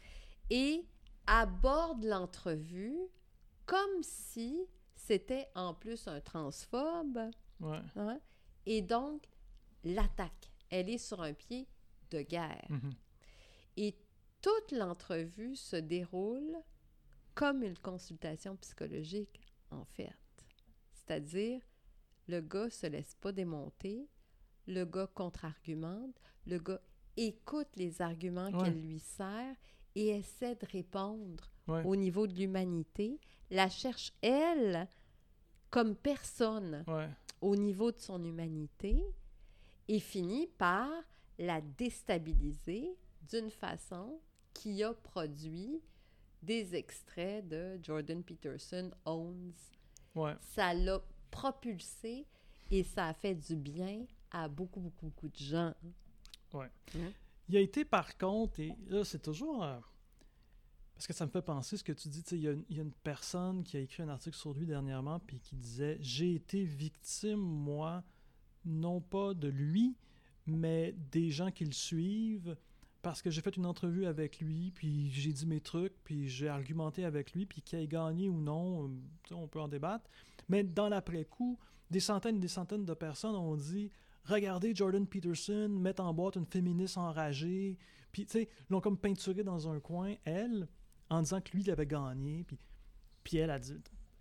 Et aborde l'entrevue comme si c'était en plus un transphobe. Ouais. Hein? Et donc, l'attaque. Elle est sur un pied de guerre. Mhm. Et toute l'entrevue se déroule comme une consultation psychologique, en fait. C'est-à-dire, le gars se laisse pas démonter, le gars contre-argumente, le gars écoute les arguments Ouais. qu'elle lui sert et essaie de répondre Ouais. au niveau de l'humanité, la cherche, elle, comme personne Ouais. au niveau de son humanité et finit par la déstabiliser d'une façon qui a produit des extraits de Jordan Peterson Owns. Ouais. Ça l'a propulsé et ça a fait du bien à beaucoup, beaucoup, beaucoup de gens. Ouais. Hein? Il a été, par contre, et là, c'est toujours... euh, parce que ça me fait penser ce que tu dis, tu sais, il y a une- il y, a une personne qui a écrit un article sur lui dernièrement, puis qui disait « J'ai été victime, moi, non pas de lui, mais des gens qui le suivent, parce que j'ai fait une entrevue avec lui, puis j'ai dit mes trucs, puis j'ai argumenté avec lui, puis qu'il ait gagné ou non, euh, tu sais, on peut en débattre. Mais dans l'après-coup, des centaines et des centaines de personnes ont dit « Regardez Jordan Peterson mettre en boîte une féministe enragée. » Puis, tu sais, l'ont comme peinturé dans un coin, elle, en disant que lui, il avait gagné. Puis, puis elle a dit...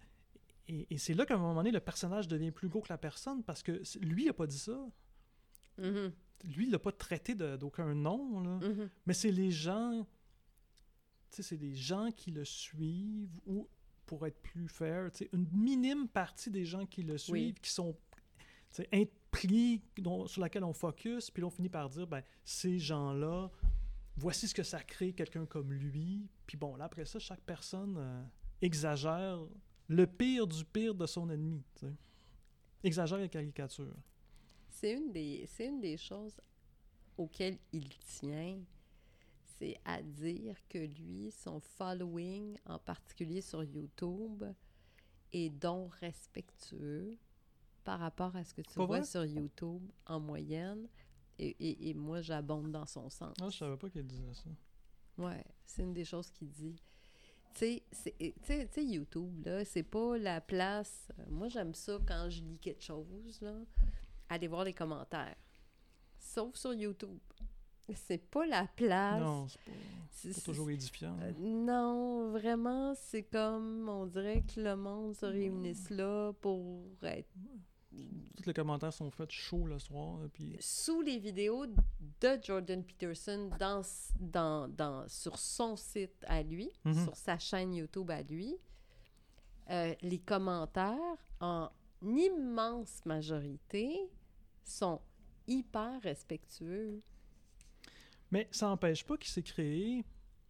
Et, et c'est là qu'à un moment donné, le personnage devient plus gros que la personne, parce que c'est- lui, il n'a pas dit ça. Mhm, Lui, il l'a pas traité de- d'aucun nom, là. mhm. Mais c'est les gens... Tu sais, c'est les gens qui le suivent, ou, pour être plus fair, tu sais, une minime partie des gens qui le suivent, qui sont tu sais, impris, dont- sur laquelle on focus, puis là, on finit par dire, ben, ces gens-là, voici ce que ça crée quelqu'un comme lui. Puis bon, là, après ça, chaque personne euh, exagère le pire du pire de son ennemi, tu sais. Exagère et caricature. C'est une des, c'est une des choses auxquelles il tient, c'est à dire que lui, son following, en particulier sur YouTube, est donc respectueux par rapport à ce que tu Pas vois vrai? sur YouTube en moyenne. Et, et, et moi, j'abonde dans son sens. Ah, je savais pas qu'elle disait ça. Ouais, c'est une des choses qu'il dit. Tu sais, c'est- tu sais, tu sais, YouTube, là, c'est pas la place... euh, Moi, j'aime ça quand je lis quelque chose, là, aller voir les commentaires. Sauf sur YouTube. C'est pas la place... Non, c'est pas, C'est- pas c'est- toujours édifiant. euh, non, vraiment, c'est comme, on dirait que le monde se réunisse là pour être Tous les commentaires sont faits chauds le soir, là, puis... sous les vidéos de Jordan Peterson dans, dans, dans, sur son site à lui, Mhm. sur sa chaîne YouTube à lui. euh, les commentaires, en immense majorité, sont hyper respectueux. Mais ça n'empêche pas qu'il s'est créé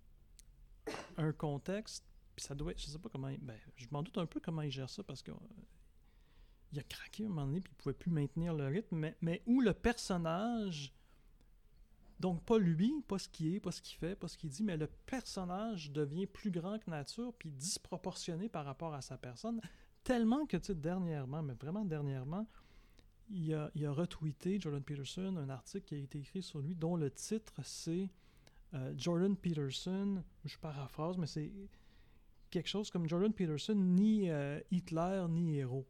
un contexte, puis ça doit être, je sais pas comment, il, ben, je m'en doute un peu comment il gère ça, parce que euh, il a craqué à un moment donné, puis il pouvait plus maintenir le rythme, mais, mais où le personnage, donc pas lui, pas ce qu'il est, pas ce qu'il fait, pas ce qu'il dit, mais le personnage devient plus grand que nature, puis disproportionné par rapport à sa personne, tellement que, tu sais, dernièrement, mais vraiment dernièrement, il a, il a retweeté, Jordan Peterson, un article qui a été écrit sur lui, dont le titre, c'est euh, Jordan Peterson, je paraphrase, mais c'est quelque chose comme Jordan Peterson, ni euh, Hitler, ni héros.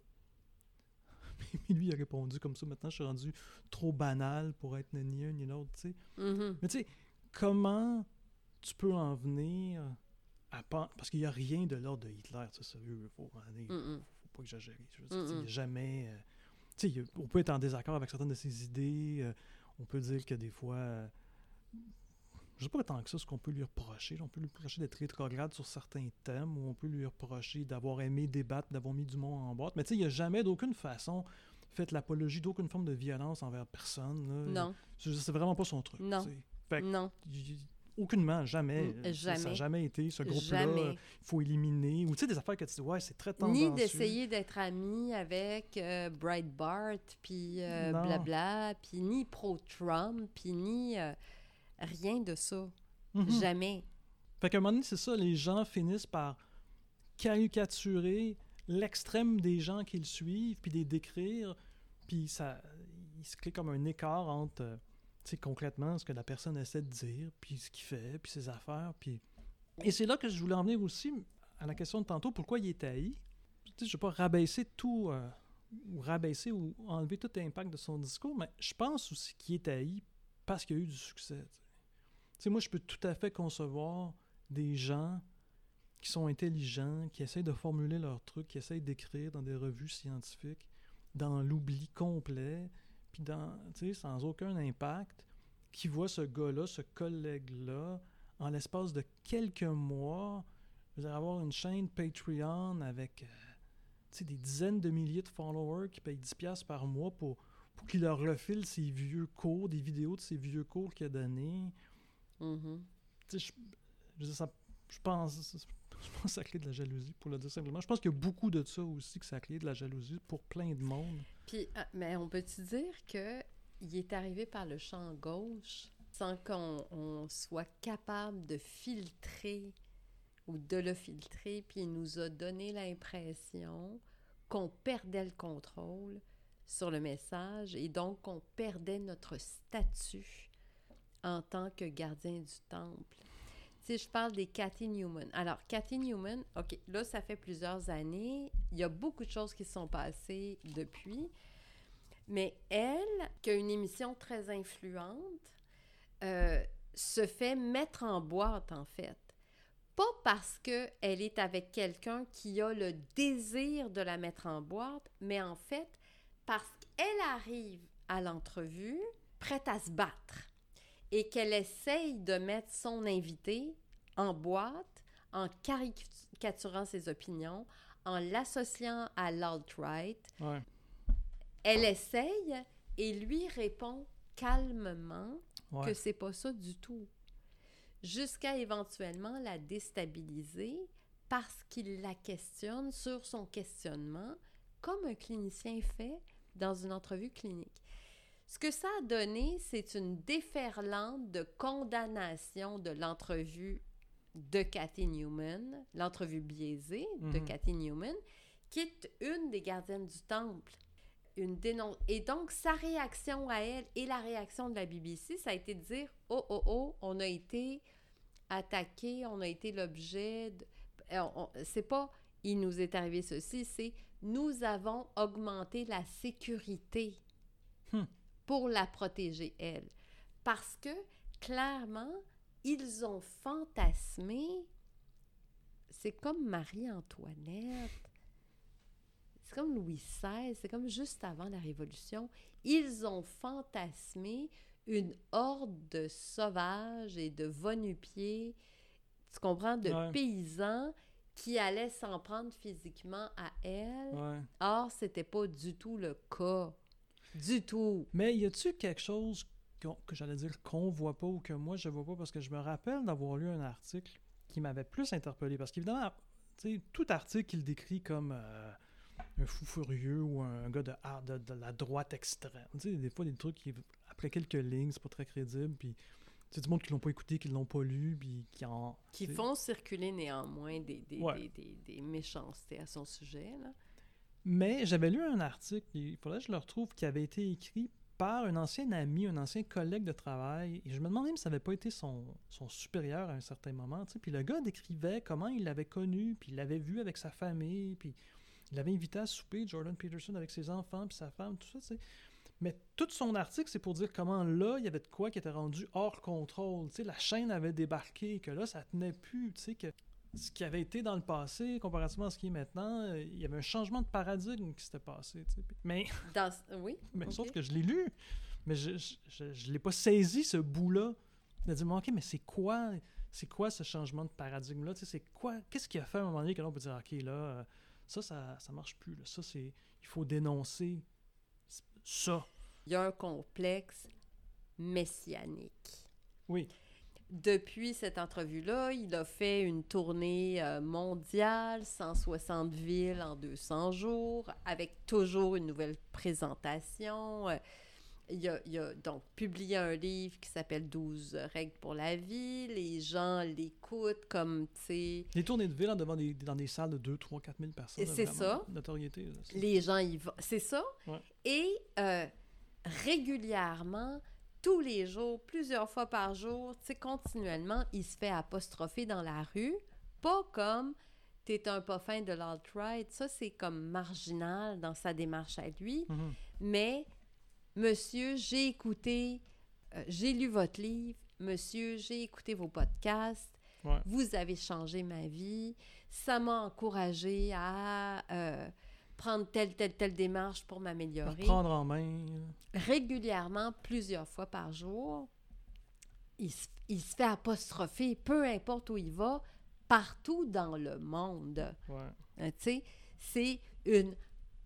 Mais lui, il a répondu comme ça. Maintenant, je suis rendu trop banal pour être ni un ni l'autre, tu sais. Mm-hmm. Mais tu sais, comment tu peux en venir à... Parce qu'il n'y a rien de l'ordre de Hitler, tu sais, sérieux. Il faut, faut, faut pas exagérer. Je veux dire, il n'y a jamais... Euh, tu sais, on peut être en désaccord avec certaines de ses idées. Euh, on peut dire que des fois... Euh, je sais pas tant que ça ce qu'on peut lui reprocher. On peut lui reprocher d'être rétrograde sur certains thèmes, ou on peut lui reprocher d'avoir aimé débattre, d'avoir mis du monde en boîte. Mais tu sais, il n'y a jamais d'aucune façon fait l'apologie d'aucune forme de violence envers personne. Là. Non. C'est, c'est vraiment pas son truc. Non. Fait que, non. Y, aucunement, jamais. jamais. Ça n'a jamais été. Ce groupe-là, il faut éliminer. Ou tu sais, des affaires que tu dis, ouais, c'est très tendancieux. Ni d'essayer d'être ami avec euh, Breitbart, puis euh, blabla, puis ni pro-Trump, puis ni... Euh, rien de ça. Mm-hmm. Jamais. Fait qu'à un moment donné, c'est ça, les gens finissent par caricaturer l'extrême des gens qui le suivent, puis les décrire, puis ça, il se crée comme un écart entre, tu sais, concrètement, ce que la personne essaie de dire, puis ce qu'il fait, puis ses affaires, puis... Et c'est là que je voulais en venir aussi à la question de tantôt, pourquoi il est haï? Tu sais, je ne vais pas rabaisser tout, euh, ou rabaisser ou enlever tout l'impact de son discours, mais je pense aussi qu'il est haï parce qu'il y a eu du succès, t'sais. Tu sais, moi, je peux tout à fait concevoir des gens qui sont intelligents, qui essayent de formuler leurs trucs, qui essayent d'écrire dans des revues scientifiques, dans l'oubli complet, puis dans, tu sais, sans aucun impact, qui voient ce gars-là, ce collègue-là, en l'espace de quelques mois, je veux dire, avoir une chaîne Patreon avec, euh, tu sais, des dizaines de milliers de followers qui payent dix dollars par mois pour, pour qu'il leur refile ses vieux cours, des vidéos de ses vieux cours qu'il a donnés. Mm-hmm. Tu sais, je, je, ça, je pense je pense que c'est la clé de la jalousie, pour le dire simplement. Je pense qu'il y a beaucoup de ça aussi, que c'est la clé de la jalousie pour plein de monde. Puis, mais on peut-tu dire qu'il est arrivé par le champ gauche sans qu'on on soit capable de filtrer ou de le filtrer, puis il nous a donné l'impression qu'on perdait le contrôle sur le message et donc qu'on perdait notre statut en tant que gardien du temple. Tu sais, je parle des Cathy Newman. Alors, Cathy Newman, OK, là, ça fait plusieurs années. Il y a beaucoup de choses qui se sont passées depuis. Mais elle, qui a une émission très influente, euh, se fait mettre en boîte, en fait. Pas parce qu'elle est avec quelqu'un qui a le désir de la mettre en boîte, mais en fait, parce qu'elle arrive à l'entrevue prête à se battre. Et qu'elle essaye de mettre son invité en boîte en caricaturant ses opinions, en l'associant à l'alt-right. Ouais. Elle essaye et lui répond calmement ouais. que c'est pas ça du tout. Jusqu'à éventuellement la déstabiliser parce qu'il la questionne sur son questionnement, comme un clinicien fait dans une entrevue clinique. Ce que ça a donné, c'est une déferlante de condamnation de l'entrevue de Cathy Newman, l'entrevue biaisée de mm-hmm. Cathy Newman, qui est une des gardiennes du temple. Une dénon... Et donc, sa réaction à elle et la réaction de la B B C, ça a été de dire « Oh, oh, oh, on a été attaqué, on a été l'objet... De... » on... C'est pas « il nous est arrivé ceci », c'est « nous avons augmenté la sécurité ». Hmm. Pour la protéger, elle. Parce que, clairement, ils ont fantasmé, c'est comme Marie-Antoinette, c'est comme Louis seize, c'est comme juste avant la Révolution, ils ont fantasmé une horde de sauvages et de va-nu-pieds, tu comprends, de ouais. paysans qui allait s'en prendre physiquement à elle. Ouais. Or, c'était pas du tout le cas. Du tout. Mais y a-tu quelque chose qu'on- que j'allais dire qu'on voit pas ou que moi je vois pas? Parce que je me rappelle d'avoir lu un article qui m'avait plus interpellé. Parce qu'évidemment, tu sais, tout article qu'il décrit comme euh, un fou furieux ou un gars de, ah, de, de la droite extrême. Tu sais, des fois, des trucs qui, après quelques lignes, c'est pas très crédible. Puis, tu sais, du monde qui l'ont pas écouté, qui l'ont pas lu, puis qui en... Qui tu sais. font circuler néanmoins des, des, Ouais. des, des, des méchancetés à son sujet, là. Mais j'avais lu un article, il faudrait que je le retrouve, qui avait été écrit par un ancien ami, un ancien collègue de travail. Et je me demandais même si ça n'avait pas été son, son supérieur à un certain moment. Tu sais. Puis le gars décrivait comment il l'avait connu, puis il l'avait vu avec sa famille, puis il l'avait invité à souper, Jordan Peterson, avec ses enfants, puis sa femme, tout ça. Tu sais. Mais tout son article, c'est pour dire comment là, il y avait de quoi qui était rendu hors contrôle. Tu sais, la chaîne avait débarqué, que là, ça tenait plus. Tu sais, que ce qui avait été dans le passé, comparativement à ce qui est maintenant, euh, il y avait un changement de paradigme qui s'était passé. Tu sais. Mais, Dans... Oui, mais ok. sauf que je l'ai lu, mais je je, je, je l'ai pas saisi, ce bout-là. De dire, mais OK, mais c'est quoi, c'est quoi ce changement de paradigme-là? Tu sais, c'est quoi, qu'est-ce qui a fait à un moment donné que l'on peut dire, OK, là, euh, ça, ça, ça marche plus. Là. Ça, c'est, il faut dénoncer ça. Il y a un complexe messianique. Oui. Depuis cette entrevue-là, il a fait une tournée euh, mondiale, cent soixante villes en deux cents jours, avec toujours une nouvelle présentation. Euh, il, a, il a donc publié un livre qui s'appelle douze règles pour la vie. Les gens l'écoutent comme, tu sais... Des tournées de ville hein, devant des, dans des salles de deux, trois, quatre mille personnes. Et c'est vraiment, ça. Notoriété. Là, c'est... Les gens y vont. C'est ça. Ouais. Et euh, régulièrement, tous les jours, plusieurs fois par jour, tu sais, continuellement, il se fait apostropher dans la rue. Pas comme « t'es un pas fin de l'alt-right ». Ça, c'est comme marginal dans sa démarche à lui. Mm-hmm. Mais « Monsieur, j'ai écouté, euh, j'ai lu votre livre. Monsieur, j'ai écouté vos podcasts. Ouais. Vous avez changé ma vie. Ça m'a encouragé à... Euh, prendre telle, telle, telle démarche pour m'améliorer. Prendre en main. Régulièrement, plusieurs fois par jour, il se, il se fait apostropher, peu importe où il va, partout dans le monde. Ouais. Euh, tu sais, c'est une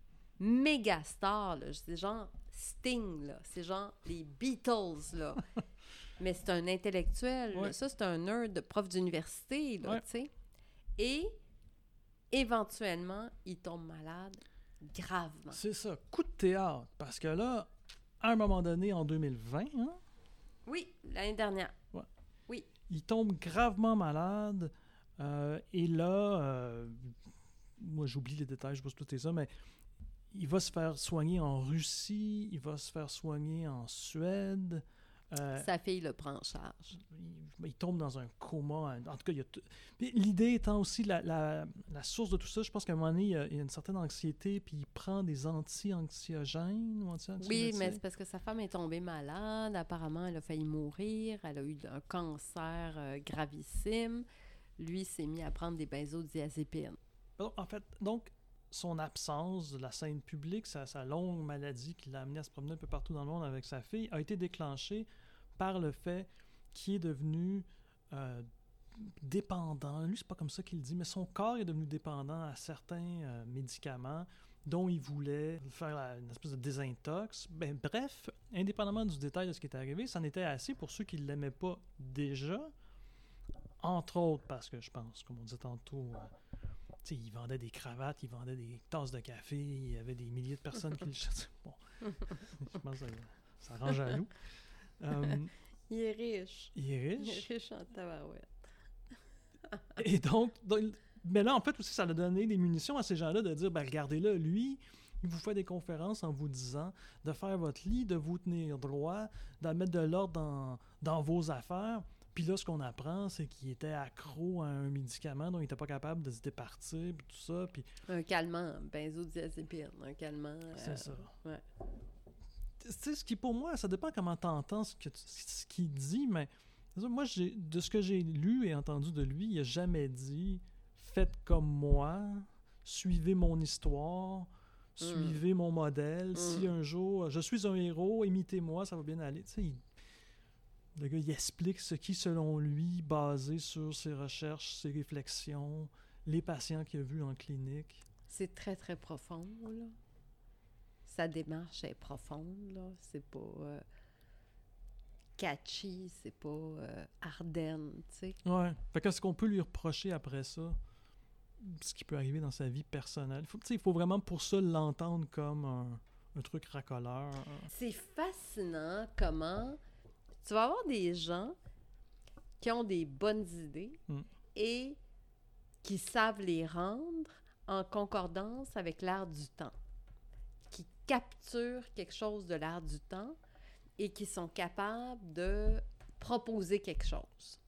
méga star, là. C'est genre Sting, là. C'est genre les Beatles, là. Mais c'est un intellectuel. Ouais. Là. Ça, c'est un nerd de prof d'université, là, Ouais. tu sais. Et éventuellement, il tombe malade gravement. C'est ça. Coup de théâtre. Parce que là, à un moment donné, en deux mille vingt, hein, Oui, l'année dernière. il tombe gravement malade. euh, et là, euh, moi j'oublie les détails, je ne sais pas si tout est ça, mais il va se faire soigner en Russie, il va se faire soigner en Suède. Euh, Sa fille le prend en charge. il, il tombe dans un coma. En tout cas, il y a t- Puis l'idée étant aussi la, la, la source de tout ça, je pense qu'à un moment donné, il y a, il y a une certaine anxiété, puis il prend des anti-anxiogènes ou anti-anxiolytiques. Oui, mais c'est parce que sa femme est tombée malade. Apparemment, elle a failli mourir. Elle a eu un cancer euh, gravissime. Lui s'est mis à prendre des benzodiazépines. Donc, en fait, donc, son absence de la scène publique, sa, sa longue maladie qui l'a amené à se promener un peu partout dans le monde avec sa fille, a été déclenchée par le fait qu'il est devenu euh, dépendant. Lui, c'est pas comme ça qu'il dit, mais son corps est devenu dépendant à certains euh, médicaments dont il voulait faire la- une espèce de désintox. Ben, bref, indépendamment du détail de ce qui est arrivé, c'en était assez pour ceux qui ne l'aimaient pas déjà, entre autres parce que je pense, comme on disait tantôt, euh, tu sais, il vendait des cravates, il vendait des tasses de café, il y avait des milliers de personnes qui le chataient. Bon, je pense que ça, ça rend jaloux. Euh, Il est riche. il est Il est riche. riche en tabarouette. Et donc, donc, mais là, en fait, aussi, ça a donné des munitions à ces gens-là de dire, ben regardez-le, lui, il vous fait des conférences en vous disant de faire votre lit, de vous tenir droit, de mettre de l'ordre dans, dans vos affaires. Puis là, ce qu'on apprend, c'est qu'il était accro à un médicament dont il n'était pas capable de se départir, puis tout ça. Puis Un calmant, benzodiazépine. Un calmant. euh, c'est ça. ouais. Tu sais, ce qui, pour moi, ça dépend comment tu entends ce, que tu- ce qu'il dit, mais c'est ça, moi, j'ai, de ce que j'ai lu et entendu de lui, il n'a jamais dit « faites comme moi, suivez mon histoire, suivez mon modèle, si un jour je suis un héros, imitez-moi, ça va bien aller. » Tu sais, il- le gars, il explique ce qui, selon lui, basé sur ses recherches, ses réflexions, les patients qu'il a vus en clinique. C'est très, très profond, là. Sa démarche est profonde, là. C'est pas euh, catchy, c'est pas euh, Ardennes, tu sais. Ouais. Fait qu'est-ce qu'on peut lui reprocher après ça? Ce qui peut arriver dans sa vie personnelle. Faut, il faut vraiment pour ça l'entendre comme un, un truc racoleur. C'est fascinant comment tu vas avoir des gens qui ont des bonnes idées mm. et qui savent les rendre en concordance avec l'air du temps, qui capturent quelque chose de l'air du temps et qui sont capables de proposer quelque chose,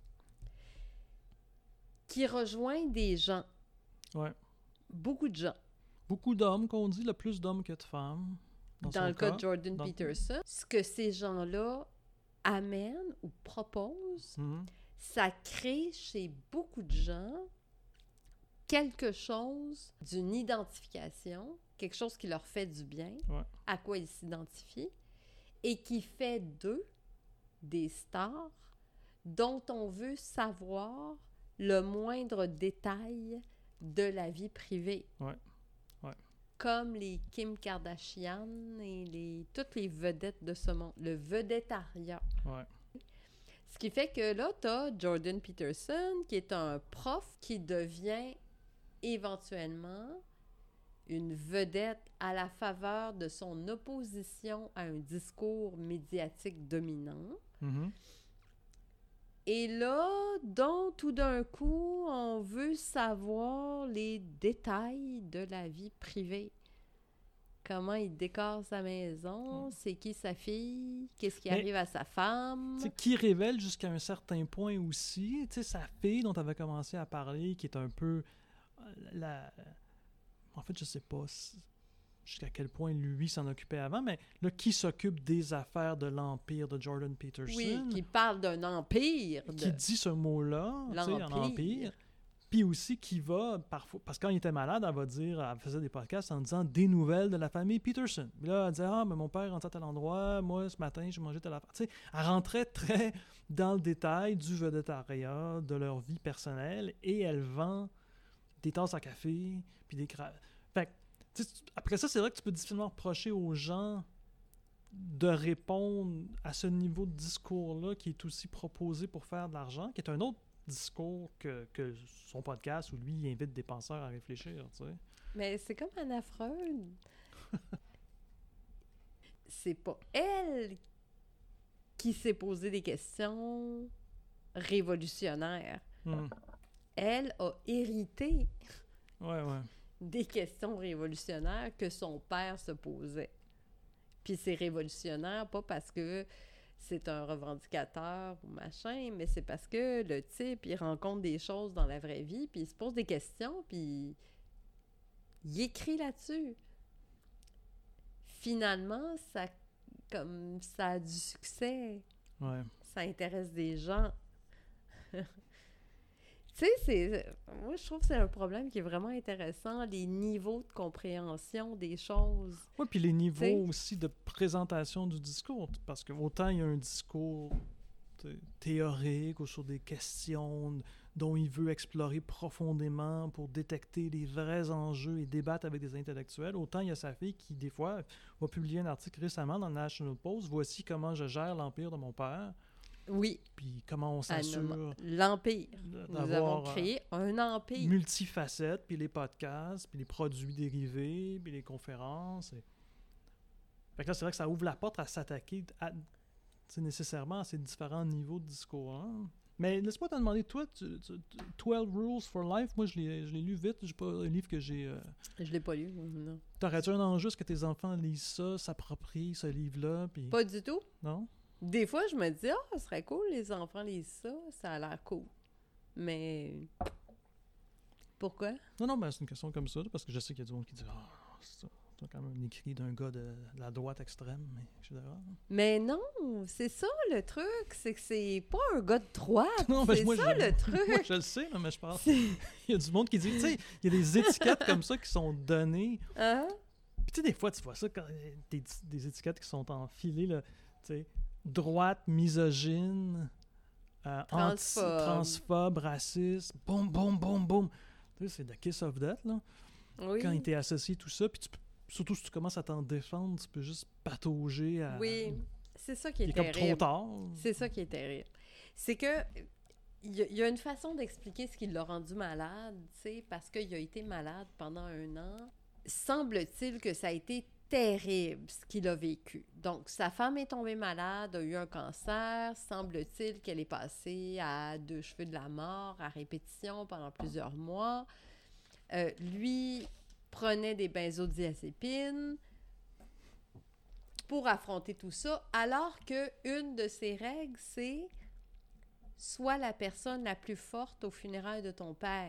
qui rejoint des gens. Ouais. Beaucoup de gens. Beaucoup d'hommes, qu'on dit, le plus d'hommes que de femmes. Dans, dans le cas, cas de Jordan dans... Peterson, ce que ces gens-là amènent ou proposent, mm-hmm. ça crée chez beaucoup de gens quelque chose d'une identification, quelque chose qui leur fait du bien, ouais. à quoi ils s'identifient, et qui fait d'eux des stars dont on veut savoir le moindre détail de la vie privée. Ouais. Ouais. Comme les Kim Kardashian et les, toutes les vedettes de ce monde, le vedettariat. Ouais. Ce qui fait que là, tu as Jordan Peterson, qui est un prof qui devient éventuellement une vedette à la faveur de son opposition à un discours médiatique dominant. Mm-hmm. Et là, donc, tout d'un coup, on veut savoir les détails de la vie privée. Comment il décore sa maison, mm. c'est qui sa fille, qu'est-ce qui Mais, arrive à sa femme. Qui révèle jusqu'à un certain point aussi, tu sais, sa fille dont tu avais commencé à parler, qui est un peu la... En fait, je sais pas jusqu'à quel point lui s'en occupait avant, mais là, qui s'occupe des affaires de l'Empire de Jordan Peterson? Oui, qui parle d'un empire. De... Qui dit ce mot-là, tu sais, en empire. Puis aussi qui va, parfois, parce que quand il était malade, elle va dire, elle faisait des podcasts en disant des nouvelles de la famille Peterson. Puis là, elle disait, ah, mais mon père rentre à tel endroit, moi, ce matin, j'ai mangé telle affaire. Tu sais, elle rentrait très dans le détail du vedettariat, de leur vie personnelle, et elle vend des tasses à café, puis des crânes. Fait que, après ça, c'est vrai que tu peux difficilement reprocher aux gens de répondre à ce niveau de discours-là qui est aussi proposé pour faire de l'argent, qui est un autre discours que, que son podcast où lui, il invite des penseurs à réfléchir, tu sais. Mais c'est comme Anna Freud. C'est pas elle qui s'est posé des questions révolutionnaires. Mm. Elle a hérité ouais, ouais. des questions révolutionnaires que son père se posait. Puis c'est révolutionnaire, pas parce que c'est un revendicateur ou machin, mais c'est parce que le type, il rencontre des choses dans la vraie vie, puis il se pose des questions, puis il écrit là-dessus. Finalement, ça, comme ça a du succès. Ouais. Ça intéresse des gens. Tu sais, c'est, moi, je trouve que c'est un problème qui est vraiment intéressant, les niveaux de compréhension des choses. Oui, puis les niveaux t'sais, aussi de présentation du discours, parce que autant il y a un discours théorique ou sur des questions dont il veut explorer profondément pour détecter les vrais enjeux et débattre avec des intellectuels, autant il y a sa fille qui, des fois, va publier un article récemment dans le National Post, « Voici comment je gère l'empire de mon père ». Oui. Puis comment on s'assure... L'empire. Nous avons créé un empire. Multifacettes, puis les podcasts, puis les produits dérivés, puis les conférences. Et... Fait que là, c'est vrai que ça ouvre la porte à s'attaquer à, nécessairement à ces différents niveaux de discours. Hein? Mais laisse-moi te demander, toi, tu, tu, twelve Rules for Life, moi, je l'ai, je l'ai lu vite. C'est pas un livre que j'ai... Euh... Je l'ai pas lu, non. T'aurais-tu un enjeu, est-ce que tes enfants lisent ça, s'approprient ce livre-là? Puis... Pas du tout. Non? Des fois, je me dis, ah, oh, ce serait cool, les enfants lisent ça, ça a l'air cool. Mais pourquoi? Non, non, ben c'est une question comme ça, parce que je sais qu'il y a du monde qui dit, ah, oh, c'est, c'est quand même écrit d'un gars de, de la droite extrême, mais et cetera. Mais non, c'est ça le truc, c'est que c'est pas un gars de droite, non, ben, c'est moi, ça je, le truc. Moi, je le sais, là, mais je pense il y a du monde qui dit, tu sais, il y a des étiquettes comme ça qui sont données. Uh-huh. Puis tu sais, des fois, tu vois ça, quand des, des étiquettes qui sont enfilées, là, tu sais, droite, misogyne, euh, transphobe. Anti, transphobe, raciste, boum, boum, boum, boum. Tu sais, c'est the kiss of death, là. Oui. Quand il t'est associé tout ça, puis tu peux, surtout si tu commences à t'en défendre, tu peux juste patauger à... Oui, c'est ça qui est, Il est terrible. comme trop tard. C'est ça qui est terrible. C'est que il y, a, il y a une façon d'expliquer ce qui l'a rendu malade, tu sais, parce qu'il a été malade pendant un an. Semble-t-il que ça a été terrible, ce qu'il a vécu. Donc, sa femme est tombée malade, a eu un cancer. Semble-t-il qu'elle est passée à deux cheveux de la mort, à répétition, pendant plusieurs mois. Euh, lui prenait des benzodiazépines pour affronter tout ça, alors qu'une de ses règles, c'est « Sois la personne la plus forte aux funérailles de ton père ».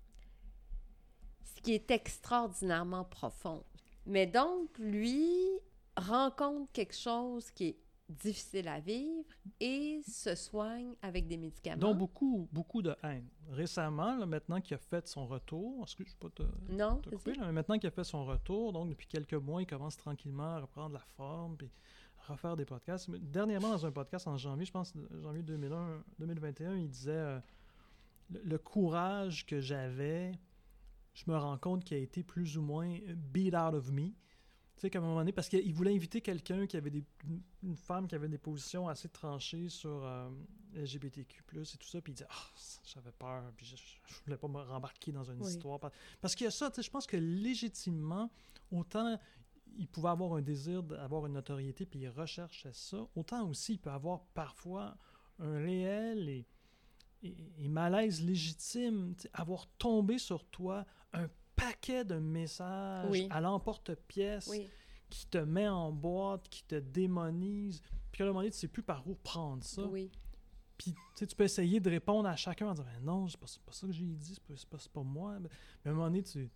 Ce qui est extraordinairement profond. Mais donc, lui rencontre quelque chose qui est difficile à vivre et se soigne avec des médicaments. Donc, beaucoup, beaucoup de haine. Récemment, là, maintenant qu'il a fait son retour, est-ce que je ne peux pas te, non, te couper, là, mais maintenant qu'il a fait son retour, donc depuis quelques mois, il commence tranquillement à reprendre la forme, puis refaire des podcasts. Mais dernièrement, dans un podcast en janvier, je pense, janvier deux mille un, deux mille vingt et un, il disait euh, le, le courage que j'avais, je me rends compte qu'il a été plus ou moins beat out of me. Tu sais, qu'à un moment donné, parce qu'il voulait inviter quelqu'un qui avait des, une femme qui avait des positions assez tranchées sur euh, L G B T Q plus, et tout ça, puis il disait ah, oh, j'avais peur, puis je, je voulais pas me rembarquer dans une oui. histoire. Parce qu'il y a ça, tu sais, je pense que légitimement, autant il pouvait avoir un désir d'avoir une notoriété, puis il recherchait ça, autant aussi il peut avoir parfois un réel et, et, et malaise légitime, tu sais, avoir tombé sur toi un paquet de messages oui. à l'emporte-pièce oui. qui te met en boîte, qui te démonise, puis à un moment donné, tu ne sais plus par où prendre ça. Oui. Puis tu peux essayer de répondre à chacun en disant « Non, c'est pas, c'est pas ça que j'ai dit, c'est pas, c'est pas, c'est pas moi. » Mais à un moment donné, tu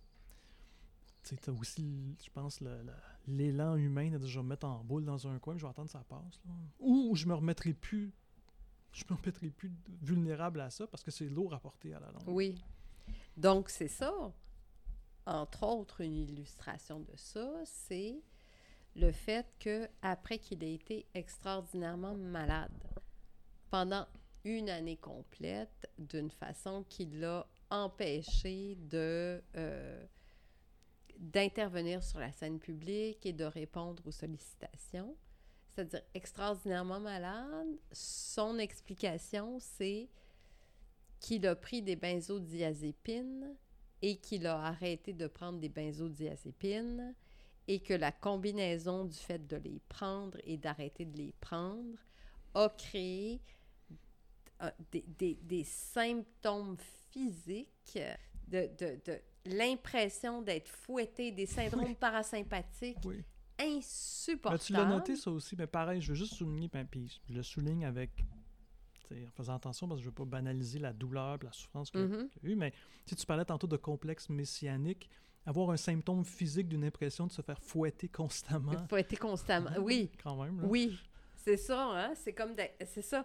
as aussi, je pense, le, le, l'élan humain de dire « Je vais me mettre en boule dans un coin, je vais attendre que ça passe. » Ou je me remettrai plus, je me remettrai plus vulnérable à ça parce que c'est lourd à porter à la longue. Oui. Donc, c'est ça. Entre autres, une illustration de ça, c'est le fait qu'après qu'il ait été extraordinairement malade, pendant une année complète, d'une façon qui l'a empêché de, euh, d'intervenir sur la scène publique et de répondre aux sollicitations, c'est-à-dire extraordinairement malade, son explication, c'est qu'il a pris des benzodiazépines et qu'il a arrêté de prendre des benzodiazépines et que la combinaison du fait de les prendre et d'arrêter de les prendre a créé euh, des, des, des symptômes physiques, de, de, de l'impression d'être fouetté, des syndromes oui. parasympathiques oui. insupportables. Mais tu l'as noté ça aussi, mais pareil, je veux juste souligner, ben, puis je le souligne avec... en faisant attention parce que je ne veux pas banaliser la douleur et la souffrance qu'il mm-hmm. a eu, mais si tu parlais tantôt de complexe messianique, avoir un symptôme physique d'une impression de se faire fouetter constamment. Fouetter constamment, oui. Quand même. Là. Oui, c'est ça, hein? C'est comme... De... C'est ça.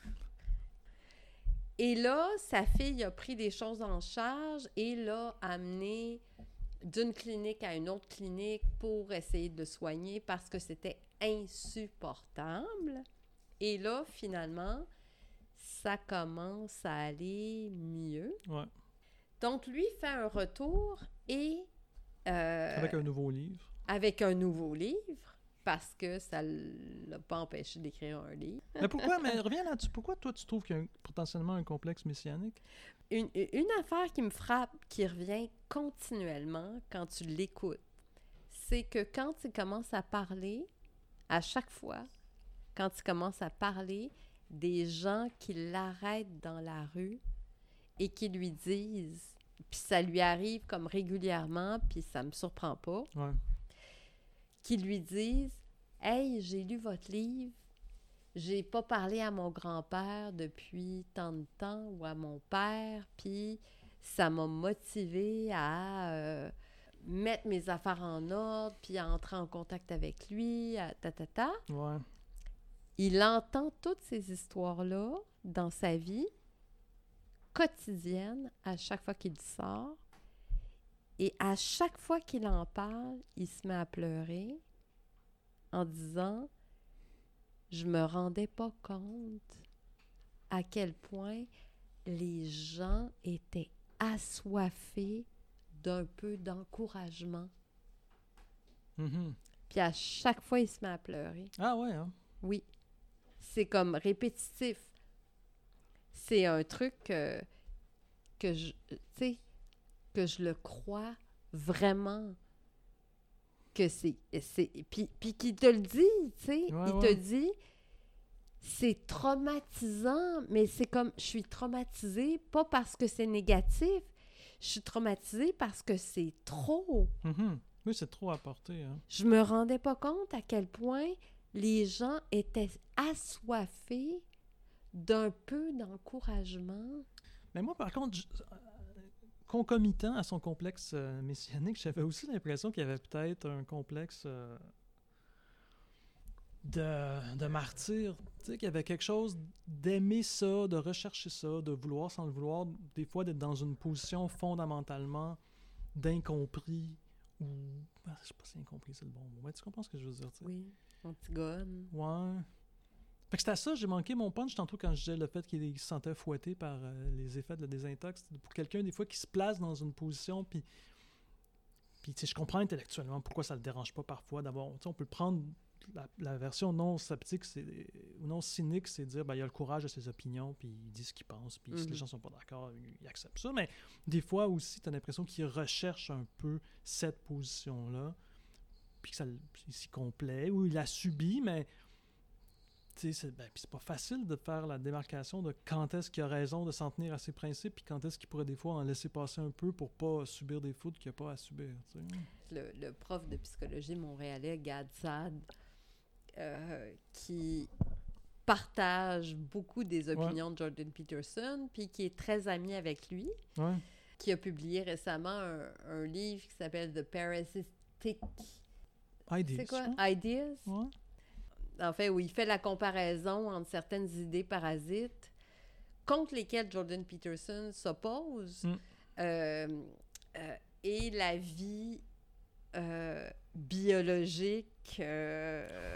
Et là, sa fille a pris des choses en charge et l'a amené d'une clinique à une autre clinique pour essayer de le soigner parce que c'était insupportable. Et là, finalement... ça commence à aller mieux. Ouais. Donc, lui fait un retour et... Euh, avec un nouveau livre. Avec un nouveau livre, parce que ça ne l'a pas empêché d'écrire un livre. Mais pourquoi, mais reviens là-dessus, pourquoi toi tu trouves qu'il y a un, potentiellement un complexe messianique? Une, une affaire qui me frappe, qui revient continuellement quand tu l'écoutes, c'est que quand il commence à parler, à chaque fois, quand il commence à parler... des gens qui l'arrêtent dans la rue et qui lui disent, puis ça lui arrive comme régulièrement, puis ça me surprend pas, ouais. qui lui disent « Hey, j'ai lu votre livre, j'ai pas parlé à mon grand-père depuis tant de temps ou à mon père, puis ça m'a motivé à euh, mettre mes affaires en ordre, puis à entrer en contact avec lui, à ta ta ta. » Ouais. Il entend toutes ces histoires-là dans sa vie quotidienne à chaque fois qu'il sort. Et à chaque fois qu'il en parle, il se met à pleurer en disant « Je me rendais pas compte à quel point les gens étaient assoiffé d'un peu d'encouragement. Mm-hmm. Puis à chaque fois, il se met à pleurer. Ah ouais, hein? Oui. C'est comme répétitif. C'est un truc que, que je, tu sais, que je le crois vraiment que c'est... c'est puis, puis qu'il te le dit, tu sais. Ouais, il ouais. te dit, c'est traumatisant, mais c'est comme, je suis traumatisée, pas parce que c'est négatif, je suis traumatisée parce que c'est trop. Mm-hmm. Oui, c'est trop à porter, hein? Je me rendais pas compte à quel point les gens étaient assoiffés d'un peu d'encouragement. Mais moi, par contre, je- concomitant à son complexe euh, messianique, j'avais aussi l'impression qu'il y avait peut-être un complexe euh, de, de martyr. Tu sais, qu'il y avait quelque chose d'aimer ça, de rechercher ça, de vouloir sans le vouloir, des fois d'être dans une position fondamentalement d'incompris ou... Ah, je sais pas si incompris, c'est le bon mot. Mais tu comprends ce que je veux dire, tu sais? Oui, Antigone. Ouais. Fait que c'était à ça, j'ai manqué mon punch tantôt quand je disais le fait qu'il se sentait fouetté par euh, les effets de la désintox. Pour quelqu'un, des fois, qui se place dans une position, puis, puis tu sais, je comprends intellectuellement pourquoi ça le dérange pas parfois d'avoir... Tu sais, on peut prendre la, la version non sceptique c'est, ou non cynique, c'est dire, ben, il a le courage de ses opinions, puis il dit ce qu'il pense, puis mm-hmm. si les gens sont pas d'accord, il accepte ça. Mais des fois aussi, tu as l'impression qu'il recherche un peu cette position-là, puis que ça s'y complaît, ou il la subit, mais... C'est, ben, c'est pas facile de faire la démarcation de quand est-ce qu'il a raison de s'en tenir à ses principes puis quand est-ce qu'il pourrait des fois en laisser passer un peu pour pas subir des fautes qu'il n'y a pas à subir. Le, le prof de psychologie montréalais, Gad Saad, euh, qui partage beaucoup des opinions ouais. de Jordan Peterson puis qui est très ami avec lui, ouais. qui a publié récemment un, un livre qui s'appelle The Parasitic Ideas. C'est quoi? Ouais. Ideas. Ouais. En fait, où il fait la comparaison entre certaines idées parasites contre lesquelles Jordan Peterson s'oppose mm. euh, euh, et la vie euh, biologique euh,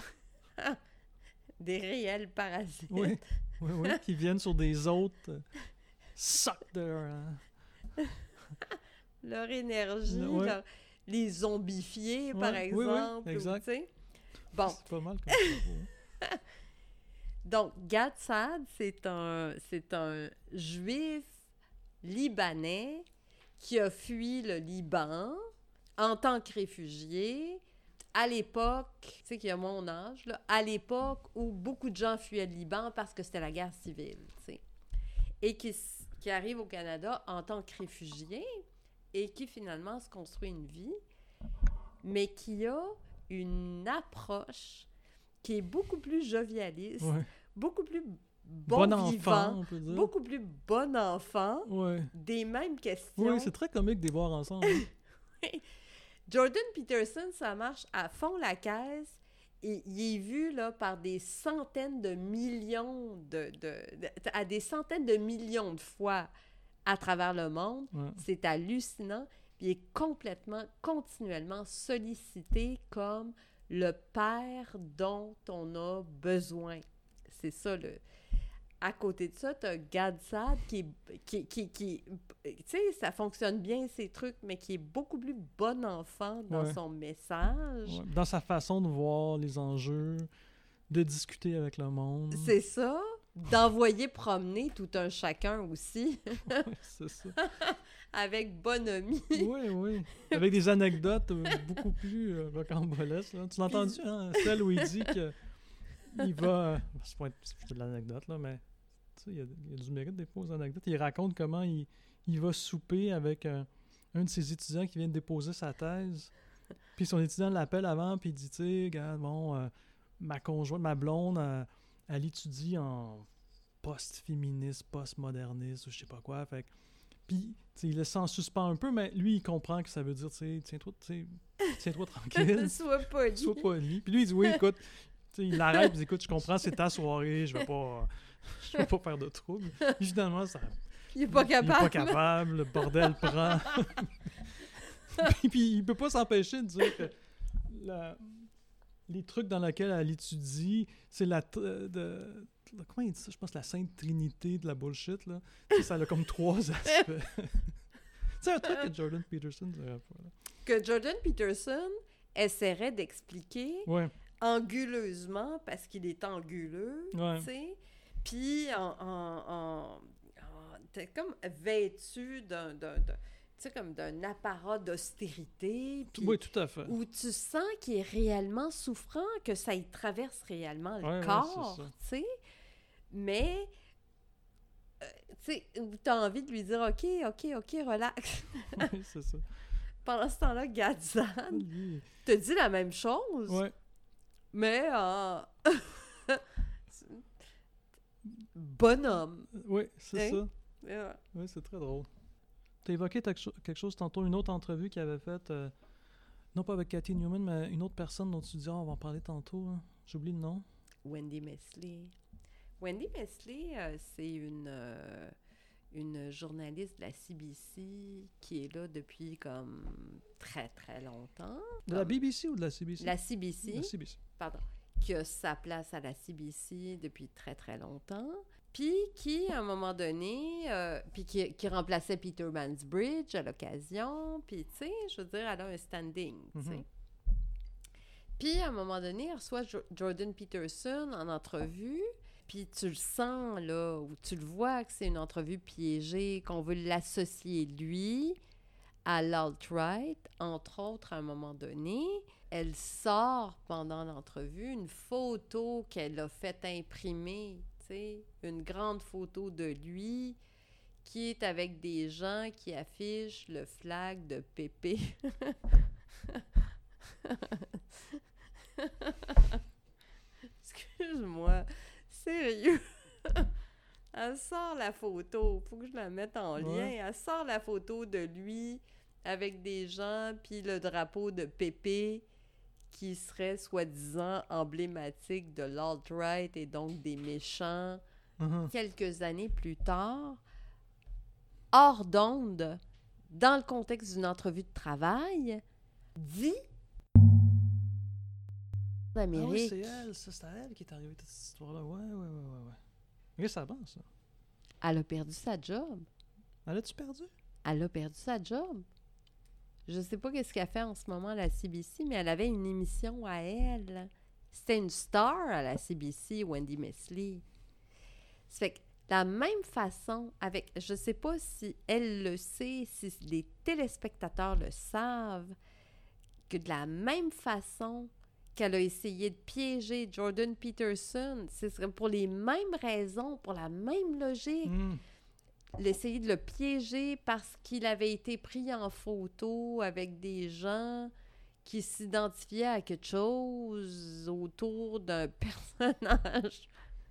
des réels parasites. Oui, oui, oui, qui viennent sur des autres, euh, suck their... Uh... leur énergie, Le, ouais. leur, les zombifier, ouais, par exemple. Oui, oui, exact. Ou, bon. C'est pas mal comme ça. Donc, Gad Saad, c'est un, c'est un juif libanais qui a fui le Liban en tant que réfugié à l'époque, tu sais qu'il y a mon âge, là, à l'époque où beaucoup de gens fuyaient le Liban parce que c'était la guerre civile, tu sais, et qui, qui arrive au Canada en tant que réfugié et qui finalement se construit une vie, mais qui a une approche qui est beaucoup plus jovialiste, ouais. beaucoup plus bon, bon vivant, enfant, on peut dire. Beaucoup plus bon enfant, ouais. des mêmes questions. Oui, c'est très comique de les voir ensemble. Jordan Peterson, ça marche à fond la caisse et il est vu là, par des centaines de millions de, de, de, à des centaines de millions de fois à travers le monde. Ouais. C'est hallucinant. Puis il est complètement, continuellement sollicité comme le père dont on a besoin. C'est ça, le... À côté de ça, tu as Gad Saad qui, qui, qui, qui tu sais, ça fonctionne bien, ces trucs, mais qui est beaucoup plus bon enfant dans ouais. son message. Ouais. Dans sa façon de voir les enjeux, de discuter avec le monde. C'est ça. D'envoyer promener tout un chacun aussi. Ouais, c'est ça. Avec bonhomie. Oui, oui. Avec des anecdotes beaucoup plus euh, rocambolesques. Là. Tu l'as entendu, hein? Celle où il dit que il va... C'est pas c'est de l'anecdote, là, mais il y, a, il y a du mérite des fois aux anecdotes. Il raconte comment il, il va souper avec un, un de ses étudiants qui vient de déposer sa thèse. Puis son étudiant l'appelle avant, puis il dit, tu sais, regarde, bon, euh, ma conjointe, ma blonde, euh, elle étudie en post-féministe, post-moderniste, ou je sais pas quoi. Fait que puis, il laisse ça en suspens un peu, mais lui, il comprend que ça veut dire, tu sais, tiens-toi, tiens-toi tranquille. Sois poli. Sois poli. Puis lui, il dit, oui, écoute, il l'arrête, il dit, écoute, je comprends, c'est ta soirée, je vais pas, je vais pas faire de trouble. Puis finalement, ça... Il est pas capable. Il est pas capable, le bordel prend. puis, puis il peut pas s'empêcher de dire que la... les trucs dans lesquels elle étudie, c'est la... tr- de, comment il dit ça? Je pense la Sainte Trinité de la bullshit, là. Tu sais, ça a comme trois aspects. C'est un truc que Jordan Peterson dirait pas, là. Que Jordan Peterson essaierait d'expliquer Ouais. anguleusement, parce qu'il est anguleux, Ouais. tu sais, puis en... en, en, en t'es comme vêtu d'un... d'un, d'un tu sais, comme d'un apparat d'austérité, puis Oui, tout à fait. où tu sens qu'il est réellement souffrant, que ça y traverse réellement le Ouais, ouais, corps, c'est ça. tu sais, mais, euh, tu sais, où tu as envie de lui dire « OK, OK, OK, relax Oui, c'est ça. ». Pendant ce temps-là, Gadzan Oui. te dit la même chose, Ouais. mais en... bonhomme. Oui, c'est Hein? ça. Ouais. Oui, c'est très drôle. Tu as évoqué quelque cho- quelque chose tantôt, une autre entrevue qu'il avait faite, euh, non pas avec Cathy Newman, mais une autre personne dont tu dis, ah, on va en parler tantôt. Hein. J'oublie le nom. Wendy Mesley. Wendy Mesley, euh, c'est une, euh, une journaliste de la C B C qui est là depuis comme très, très longtemps. De la Comme B B C ou de la C B C? La C B C, La C B C. pardon, qui a sa place à la C B C depuis très, très longtemps. Puis qui, à un moment donné, euh, puis qui, qui remplaçait Peter Mansbridge à l'occasion. Puis, tu sais, je veux dire, elle a un standing, tu sais. Mhm. Puis, à un moment donné, elle reçoit Jo- Jordan Peterson en entrevue. Puis, tu le sens, là, ou tu le vois que c'est une entrevue piégée, qu'on veut l'associer, lui, à l'alt-right. Entre autres, à un moment donné, elle sort pendant l'entrevue une photo qu'elle a fait imprimer, tu sais, une grande photo de lui qui est avec des gens qui affichent le flag de Pépé. Excuse-moi, sérieux. Elle sort la photo, faut que je la mette en lien. Ouais. Elle sort la photo de lui avec des gens, puis le drapeau de Pépé qui serait soi-disant emblématique de l'alt-right et donc des méchants. Mhm. Quelques années plus tard, hors d'onde, dans le contexte d'une entrevue de travail, dit Ah oui, d'Amérique. c'est elle, ça, c'est à elle qui est arrivée toute cette histoire-là. Ouais, ouais, ouais, ouais, ouais. Oui, ça avance, ça. Elle a perdu sa job. Elle a-tu perdu? Elle a perdu sa job. Je sais pas qu'est-ce qu'elle fait en ce moment à la C B C, mais elle avait une émission à elle. C'était une star à la C B C, Wendy Mesley. Ça fait que de la même façon, avec, je sais pas si elle le sait, si les téléspectateurs le savent, que de la même façon qu'elle a essayé de piéger Jordan Peterson, ce serait pour les mêmes raisons, pour la même logique. Mm. L'essayer de le piéger parce qu'il avait été pris en photo avec des gens qui s'identifiaient à quelque chose autour d'un personnage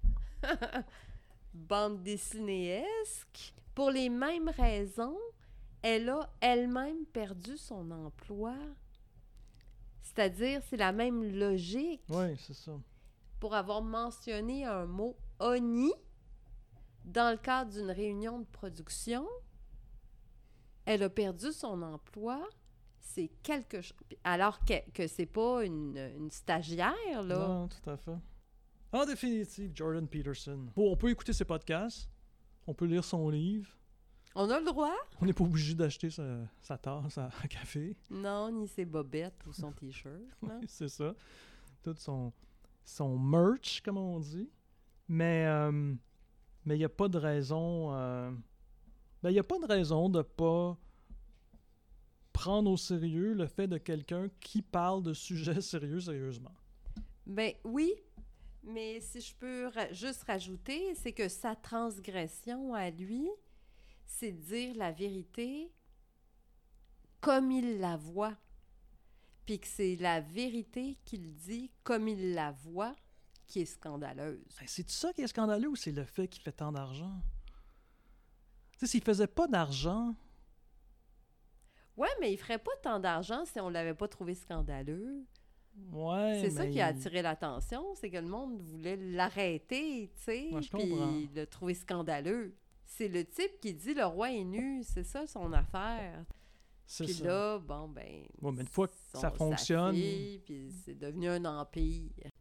bande dessinéesque. Pour les mêmes raisons, elle a elle-même perdu son emploi. C'est-à-dire, c'est la même logique. Oui, c'est ça. Pour avoir mentionné un mot « oni » dans le cadre d'une réunion de production, elle a perdu son emploi. C'est quelque chose... Alors que, que c'est pas une, une stagiaire, là. Non, tout à fait. En définitive, Jordan Peterson. Bon, on peut écouter ses podcasts, on peut lire son livre, On a le droit? on n'est pas obligé d'acheter sa, sa tasse à, à café. Non, ni ses bobettes ou son T-shirt, non? Oui, c'est ça. Tout son, son merch, comme on dit. Mais euh, mais il n'y a pas de raison... euh, ben, il n'y a pas de raison de pas prendre au sérieux le fait de quelqu'un qui parle de sujets sérieux sérieusement. Ben oui, mais si je peux ra- juste rajouter, c'est que sa transgression à lui, c'est de dire la vérité comme il la voit. Puis que c'est la vérité qu'il dit comme il la voit qui est scandaleuse. Ben, c'est ça qui est scandaleux ou c'est le fait qu'il fait tant d'argent? Tu sais, s'il faisait pas d'argent... Ouais, mais il ferait pas tant d'argent si on l'avait pas trouvé scandaleux. Ouais, C'est ça mais qui a il- attiré l'attention, c'est que le monde voulait l'arrêter, tu sais, Ouais, je comprends. puis le trouver scandaleux. C'est le type qui dit « le roi est nu », c'est ça son affaire. C'est Puis ça. là, bon, ben... Ouais, mais une fois que son- ça sa fonctionne... fille, puis c'est devenu un empire.